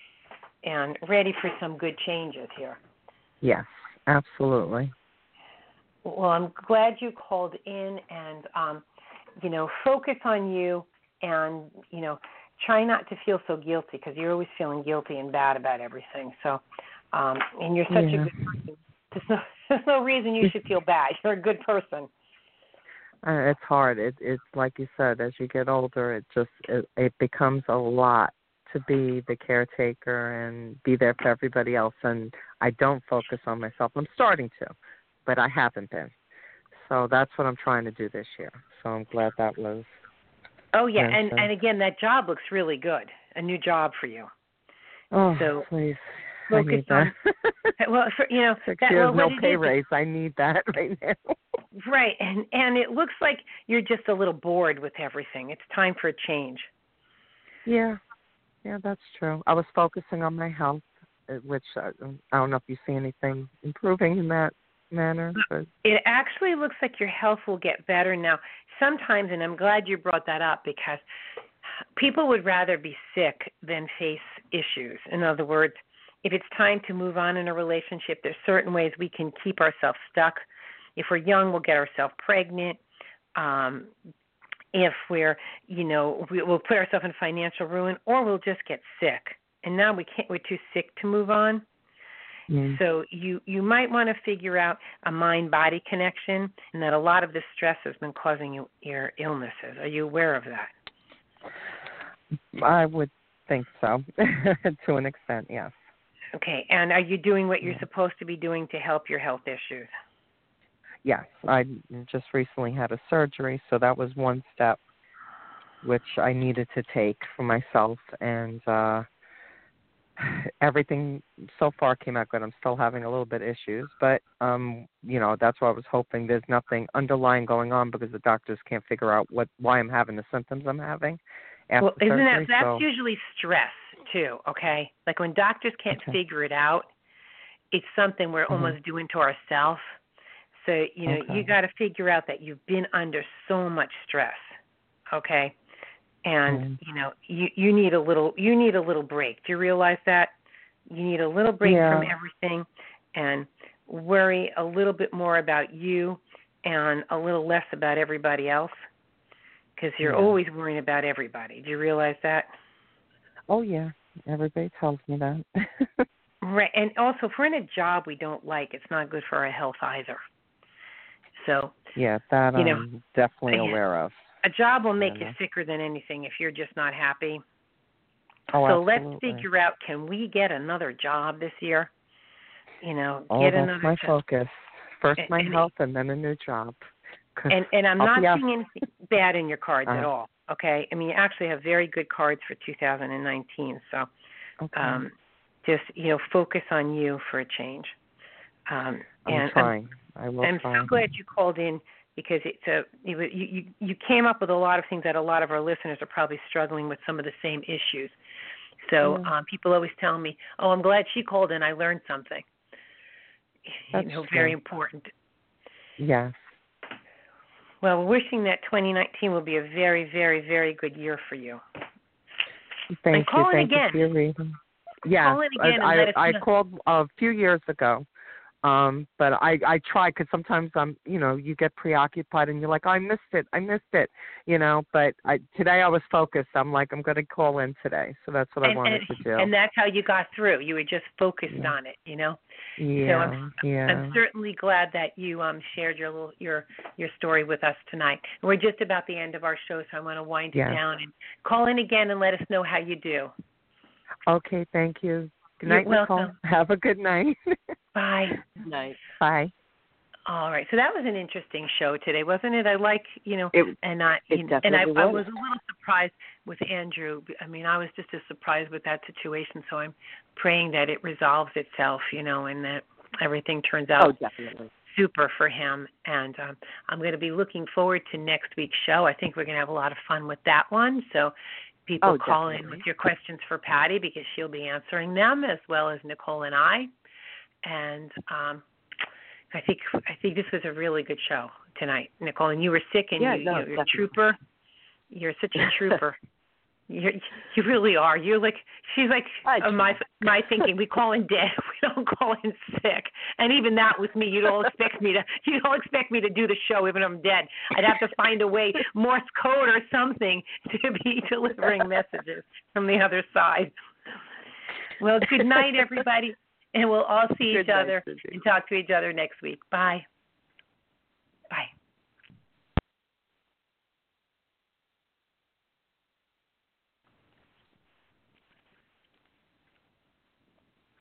[SPEAKER 2] and ready for some good changes here.
[SPEAKER 1] Yes, absolutely.
[SPEAKER 2] Well, I'm glad you called in and, um, you know, focus on you and, you know, try not to feel so guilty because you're always feeling guilty and bad about everything. So, um, and you're such
[SPEAKER 1] Yeah.
[SPEAKER 2] a good person. There's no, there's no reason you should feel bad. You're a good person.
[SPEAKER 1] Uh, it's hard. It, it's like you said, as you get older, it just it, it becomes a lot to be the caretaker and be there for everybody else. And I don't focus on myself. I'm starting to, but I haven't been. So that's what I'm trying to do this year. So I'm glad that was.
[SPEAKER 2] Oh yeah,
[SPEAKER 1] mentioned.
[SPEAKER 2] and and again, that job looks really good. A new job for you.
[SPEAKER 1] Oh,
[SPEAKER 2] so
[SPEAKER 1] please. I need
[SPEAKER 2] on,
[SPEAKER 1] that.
[SPEAKER 2] well, for, you know,
[SPEAKER 1] Six
[SPEAKER 2] that,
[SPEAKER 1] years,
[SPEAKER 2] well,
[SPEAKER 1] no pay
[SPEAKER 2] is,
[SPEAKER 1] raise. I need that right now.
[SPEAKER 2] Right, and and it looks like you're just a little bored with everything. It's time for a change.
[SPEAKER 1] Yeah, yeah, that's true. I was focusing on my health, which I, I don't know if you see anything improving in that manner. But
[SPEAKER 2] it actually looks like your health will get better now. Sometimes, and I'm glad you brought that up, because people would rather be sick than face issues. In other words, if it's time to move on in a relationship, there's certain ways we can keep ourselves stuck. If we're young, we'll get ourselves pregnant. Um, if we're, you know, we, we'll put ourselves in financial ruin, or we'll just get sick. And now we can't. We're too sick to move on. Mm. So you you might want to figure out a mind-body connection, and that a lot of the stress has been causing you your illnesses. Are you aware of that?
[SPEAKER 1] I would think so, to an extent, yes.
[SPEAKER 2] Okay, and are you doing what you're supposed to be doing to help your health issues?
[SPEAKER 1] Yes, I just recently had a surgery, so that was one step which I needed to take for myself, and uh, everything so far came out good. I'm still having a little bit of issues, but, um, you know, that's what I was hoping. There's nothing underlying going on because the doctors can't figure out what why I'm having the symptoms I'm having after
[SPEAKER 2] well, isn't
[SPEAKER 1] surgery.
[SPEAKER 2] that, that's
[SPEAKER 1] so.
[SPEAKER 2] usually stress, too, okay? Like when doctors can't okay. figure it out, it's something we're mm-hmm. almost doing to ourselves. So, you know, okay. you got to figure out that you've been under so much stress, okay? And, mm. you know, you, you need a little you need a little break. Do you realize that? You need a little break
[SPEAKER 1] yeah.
[SPEAKER 2] from everything and worry a little bit more about you and a little less about everybody else, because you're
[SPEAKER 1] yeah.
[SPEAKER 2] always worrying about everybody. Do you realize that?
[SPEAKER 1] Oh, yeah. Everybody tells me that.
[SPEAKER 2] Right. And also, if we're in a job we don't like, it's not good for our health either. So,
[SPEAKER 1] yeah, that
[SPEAKER 2] you know,
[SPEAKER 1] I'm definitely
[SPEAKER 2] yeah.
[SPEAKER 1] aware of.
[SPEAKER 2] A job will make
[SPEAKER 1] yeah.
[SPEAKER 2] you sicker than anything if you're just not happy.
[SPEAKER 1] Oh,
[SPEAKER 2] so
[SPEAKER 1] absolutely.
[SPEAKER 2] let's figure out, can we get another job this year? You know,
[SPEAKER 1] oh,
[SPEAKER 2] get
[SPEAKER 1] that's
[SPEAKER 2] another
[SPEAKER 1] my
[SPEAKER 2] job.
[SPEAKER 1] focus. First
[SPEAKER 2] and,
[SPEAKER 1] my
[SPEAKER 2] and,
[SPEAKER 1] health and then a new job.
[SPEAKER 2] And, and I'm
[SPEAKER 1] I'll
[SPEAKER 2] not
[SPEAKER 1] be
[SPEAKER 2] seeing anything bad in your cards
[SPEAKER 1] uh,
[SPEAKER 2] at all, okay? I mean, you actually have very good cards for two thousand nineteen. So
[SPEAKER 1] okay.
[SPEAKER 2] um, just, you know, focus on you for a change. Um,
[SPEAKER 1] I'm
[SPEAKER 2] and
[SPEAKER 1] trying. I will
[SPEAKER 2] I'm
[SPEAKER 1] try.
[SPEAKER 2] so glad you called in, because it's a you, you you came up with a lot of things that a lot of our listeners are probably struggling with, some of the same issues. So
[SPEAKER 1] yeah.
[SPEAKER 2] um, people always tell me, "Oh, I'm glad she called in. I learned something."
[SPEAKER 1] That's
[SPEAKER 2] you know,
[SPEAKER 1] true.
[SPEAKER 2] very important.
[SPEAKER 1] Yes.
[SPEAKER 2] Well, we're wishing that twenty nineteen will be a very, very, very good year for you.
[SPEAKER 1] Thank
[SPEAKER 2] and call
[SPEAKER 1] you.
[SPEAKER 2] in
[SPEAKER 1] Thank
[SPEAKER 2] again.
[SPEAKER 1] you for your reading. Yeah,
[SPEAKER 2] call in again
[SPEAKER 1] I,
[SPEAKER 2] and let us
[SPEAKER 1] I,
[SPEAKER 2] know.
[SPEAKER 1] I called a few years ago. Um, but I, I try, because sometimes I'm, you know, you get preoccupied and you're like, oh, I missed it, I missed it, you know. But I, today I was focused. I'm like, I'm going to call in today, so that's what
[SPEAKER 2] and,
[SPEAKER 1] I wanted
[SPEAKER 2] and,
[SPEAKER 1] to do.
[SPEAKER 2] And that's how you got through. You were just focused
[SPEAKER 1] yeah.
[SPEAKER 2] on it, you know.
[SPEAKER 1] Yeah,
[SPEAKER 2] so I'm,
[SPEAKER 1] yeah.
[SPEAKER 2] I'm certainly glad that you um shared your little, your your story with us tonight. And we're just about the end of our show, so I want to wind
[SPEAKER 1] yes.
[SPEAKER 2] it down and call in again and let us know how you do.
[SPEAKER 1] Okay, thank you. Good
[SPEAKER 2] You're
[SPEAKER 1] night, Nicole.
[SPEAKER 2] welcome.
[SPEAKER 1] Have a good night.
[SPEAKER 2] Bye.
[SPEAKER 3] Good night.
[SPEAKER 1] Bye.
[SPEAKER 2] All right. So that was an interesting show today, wasn't it? I like, you know,
[SPEAKER 3] it,
[SPEAKER 2] and I,
[SPEAKER 3] it
[SPEAKER 2] you know, and I,
[SPEAKER 3] was.
[SPEAKER 2] I was a little surprised with Andrew. I mean, I was just as surprised with that situation. So I'm praying that it resolves itself, you know, and that everything turns out
[SPEAKER 3] oh, definitely.
[SPEAKER 2] super for him. And um, I'm going to be looking forward to next week's show. I think we're going to have a lot of fun with that one. So people
[SPEAKER 3] oh,
[SPEAKER 2] call
[SPEAKER 3] definitely.
[SPEAKER 2] in with your questions for Patty, because she'll be answering them, as well as Nicole and I. And um, I think I think this was a really good show tonight, Nicole. And you were sick, and
[SPEAKER 3] yeah,
[SPEAKER 2] you,
[SPEAKER 3] no,
[SPEAKER 2] you're a trooper. You're such a trooper. You're, you really are. You're like, she's like uh, my my thinking. We call in dead. We don't call in sick. And even that with me, you don't expect me to. You don't expect me to do the show even if I'm dead. I'd have to find a way, Morse code or something, to be delivering messages from the other side. Well, good night, everybody, and we'll all see
[SPEAKER 3] good
[SPEAKER 2] each
[SPEAKER 3] night,
[SPEAKER 2] other
[SPEAKER 3] Cindy.
[SPEAKER 2] and talk to each other next week. Bye.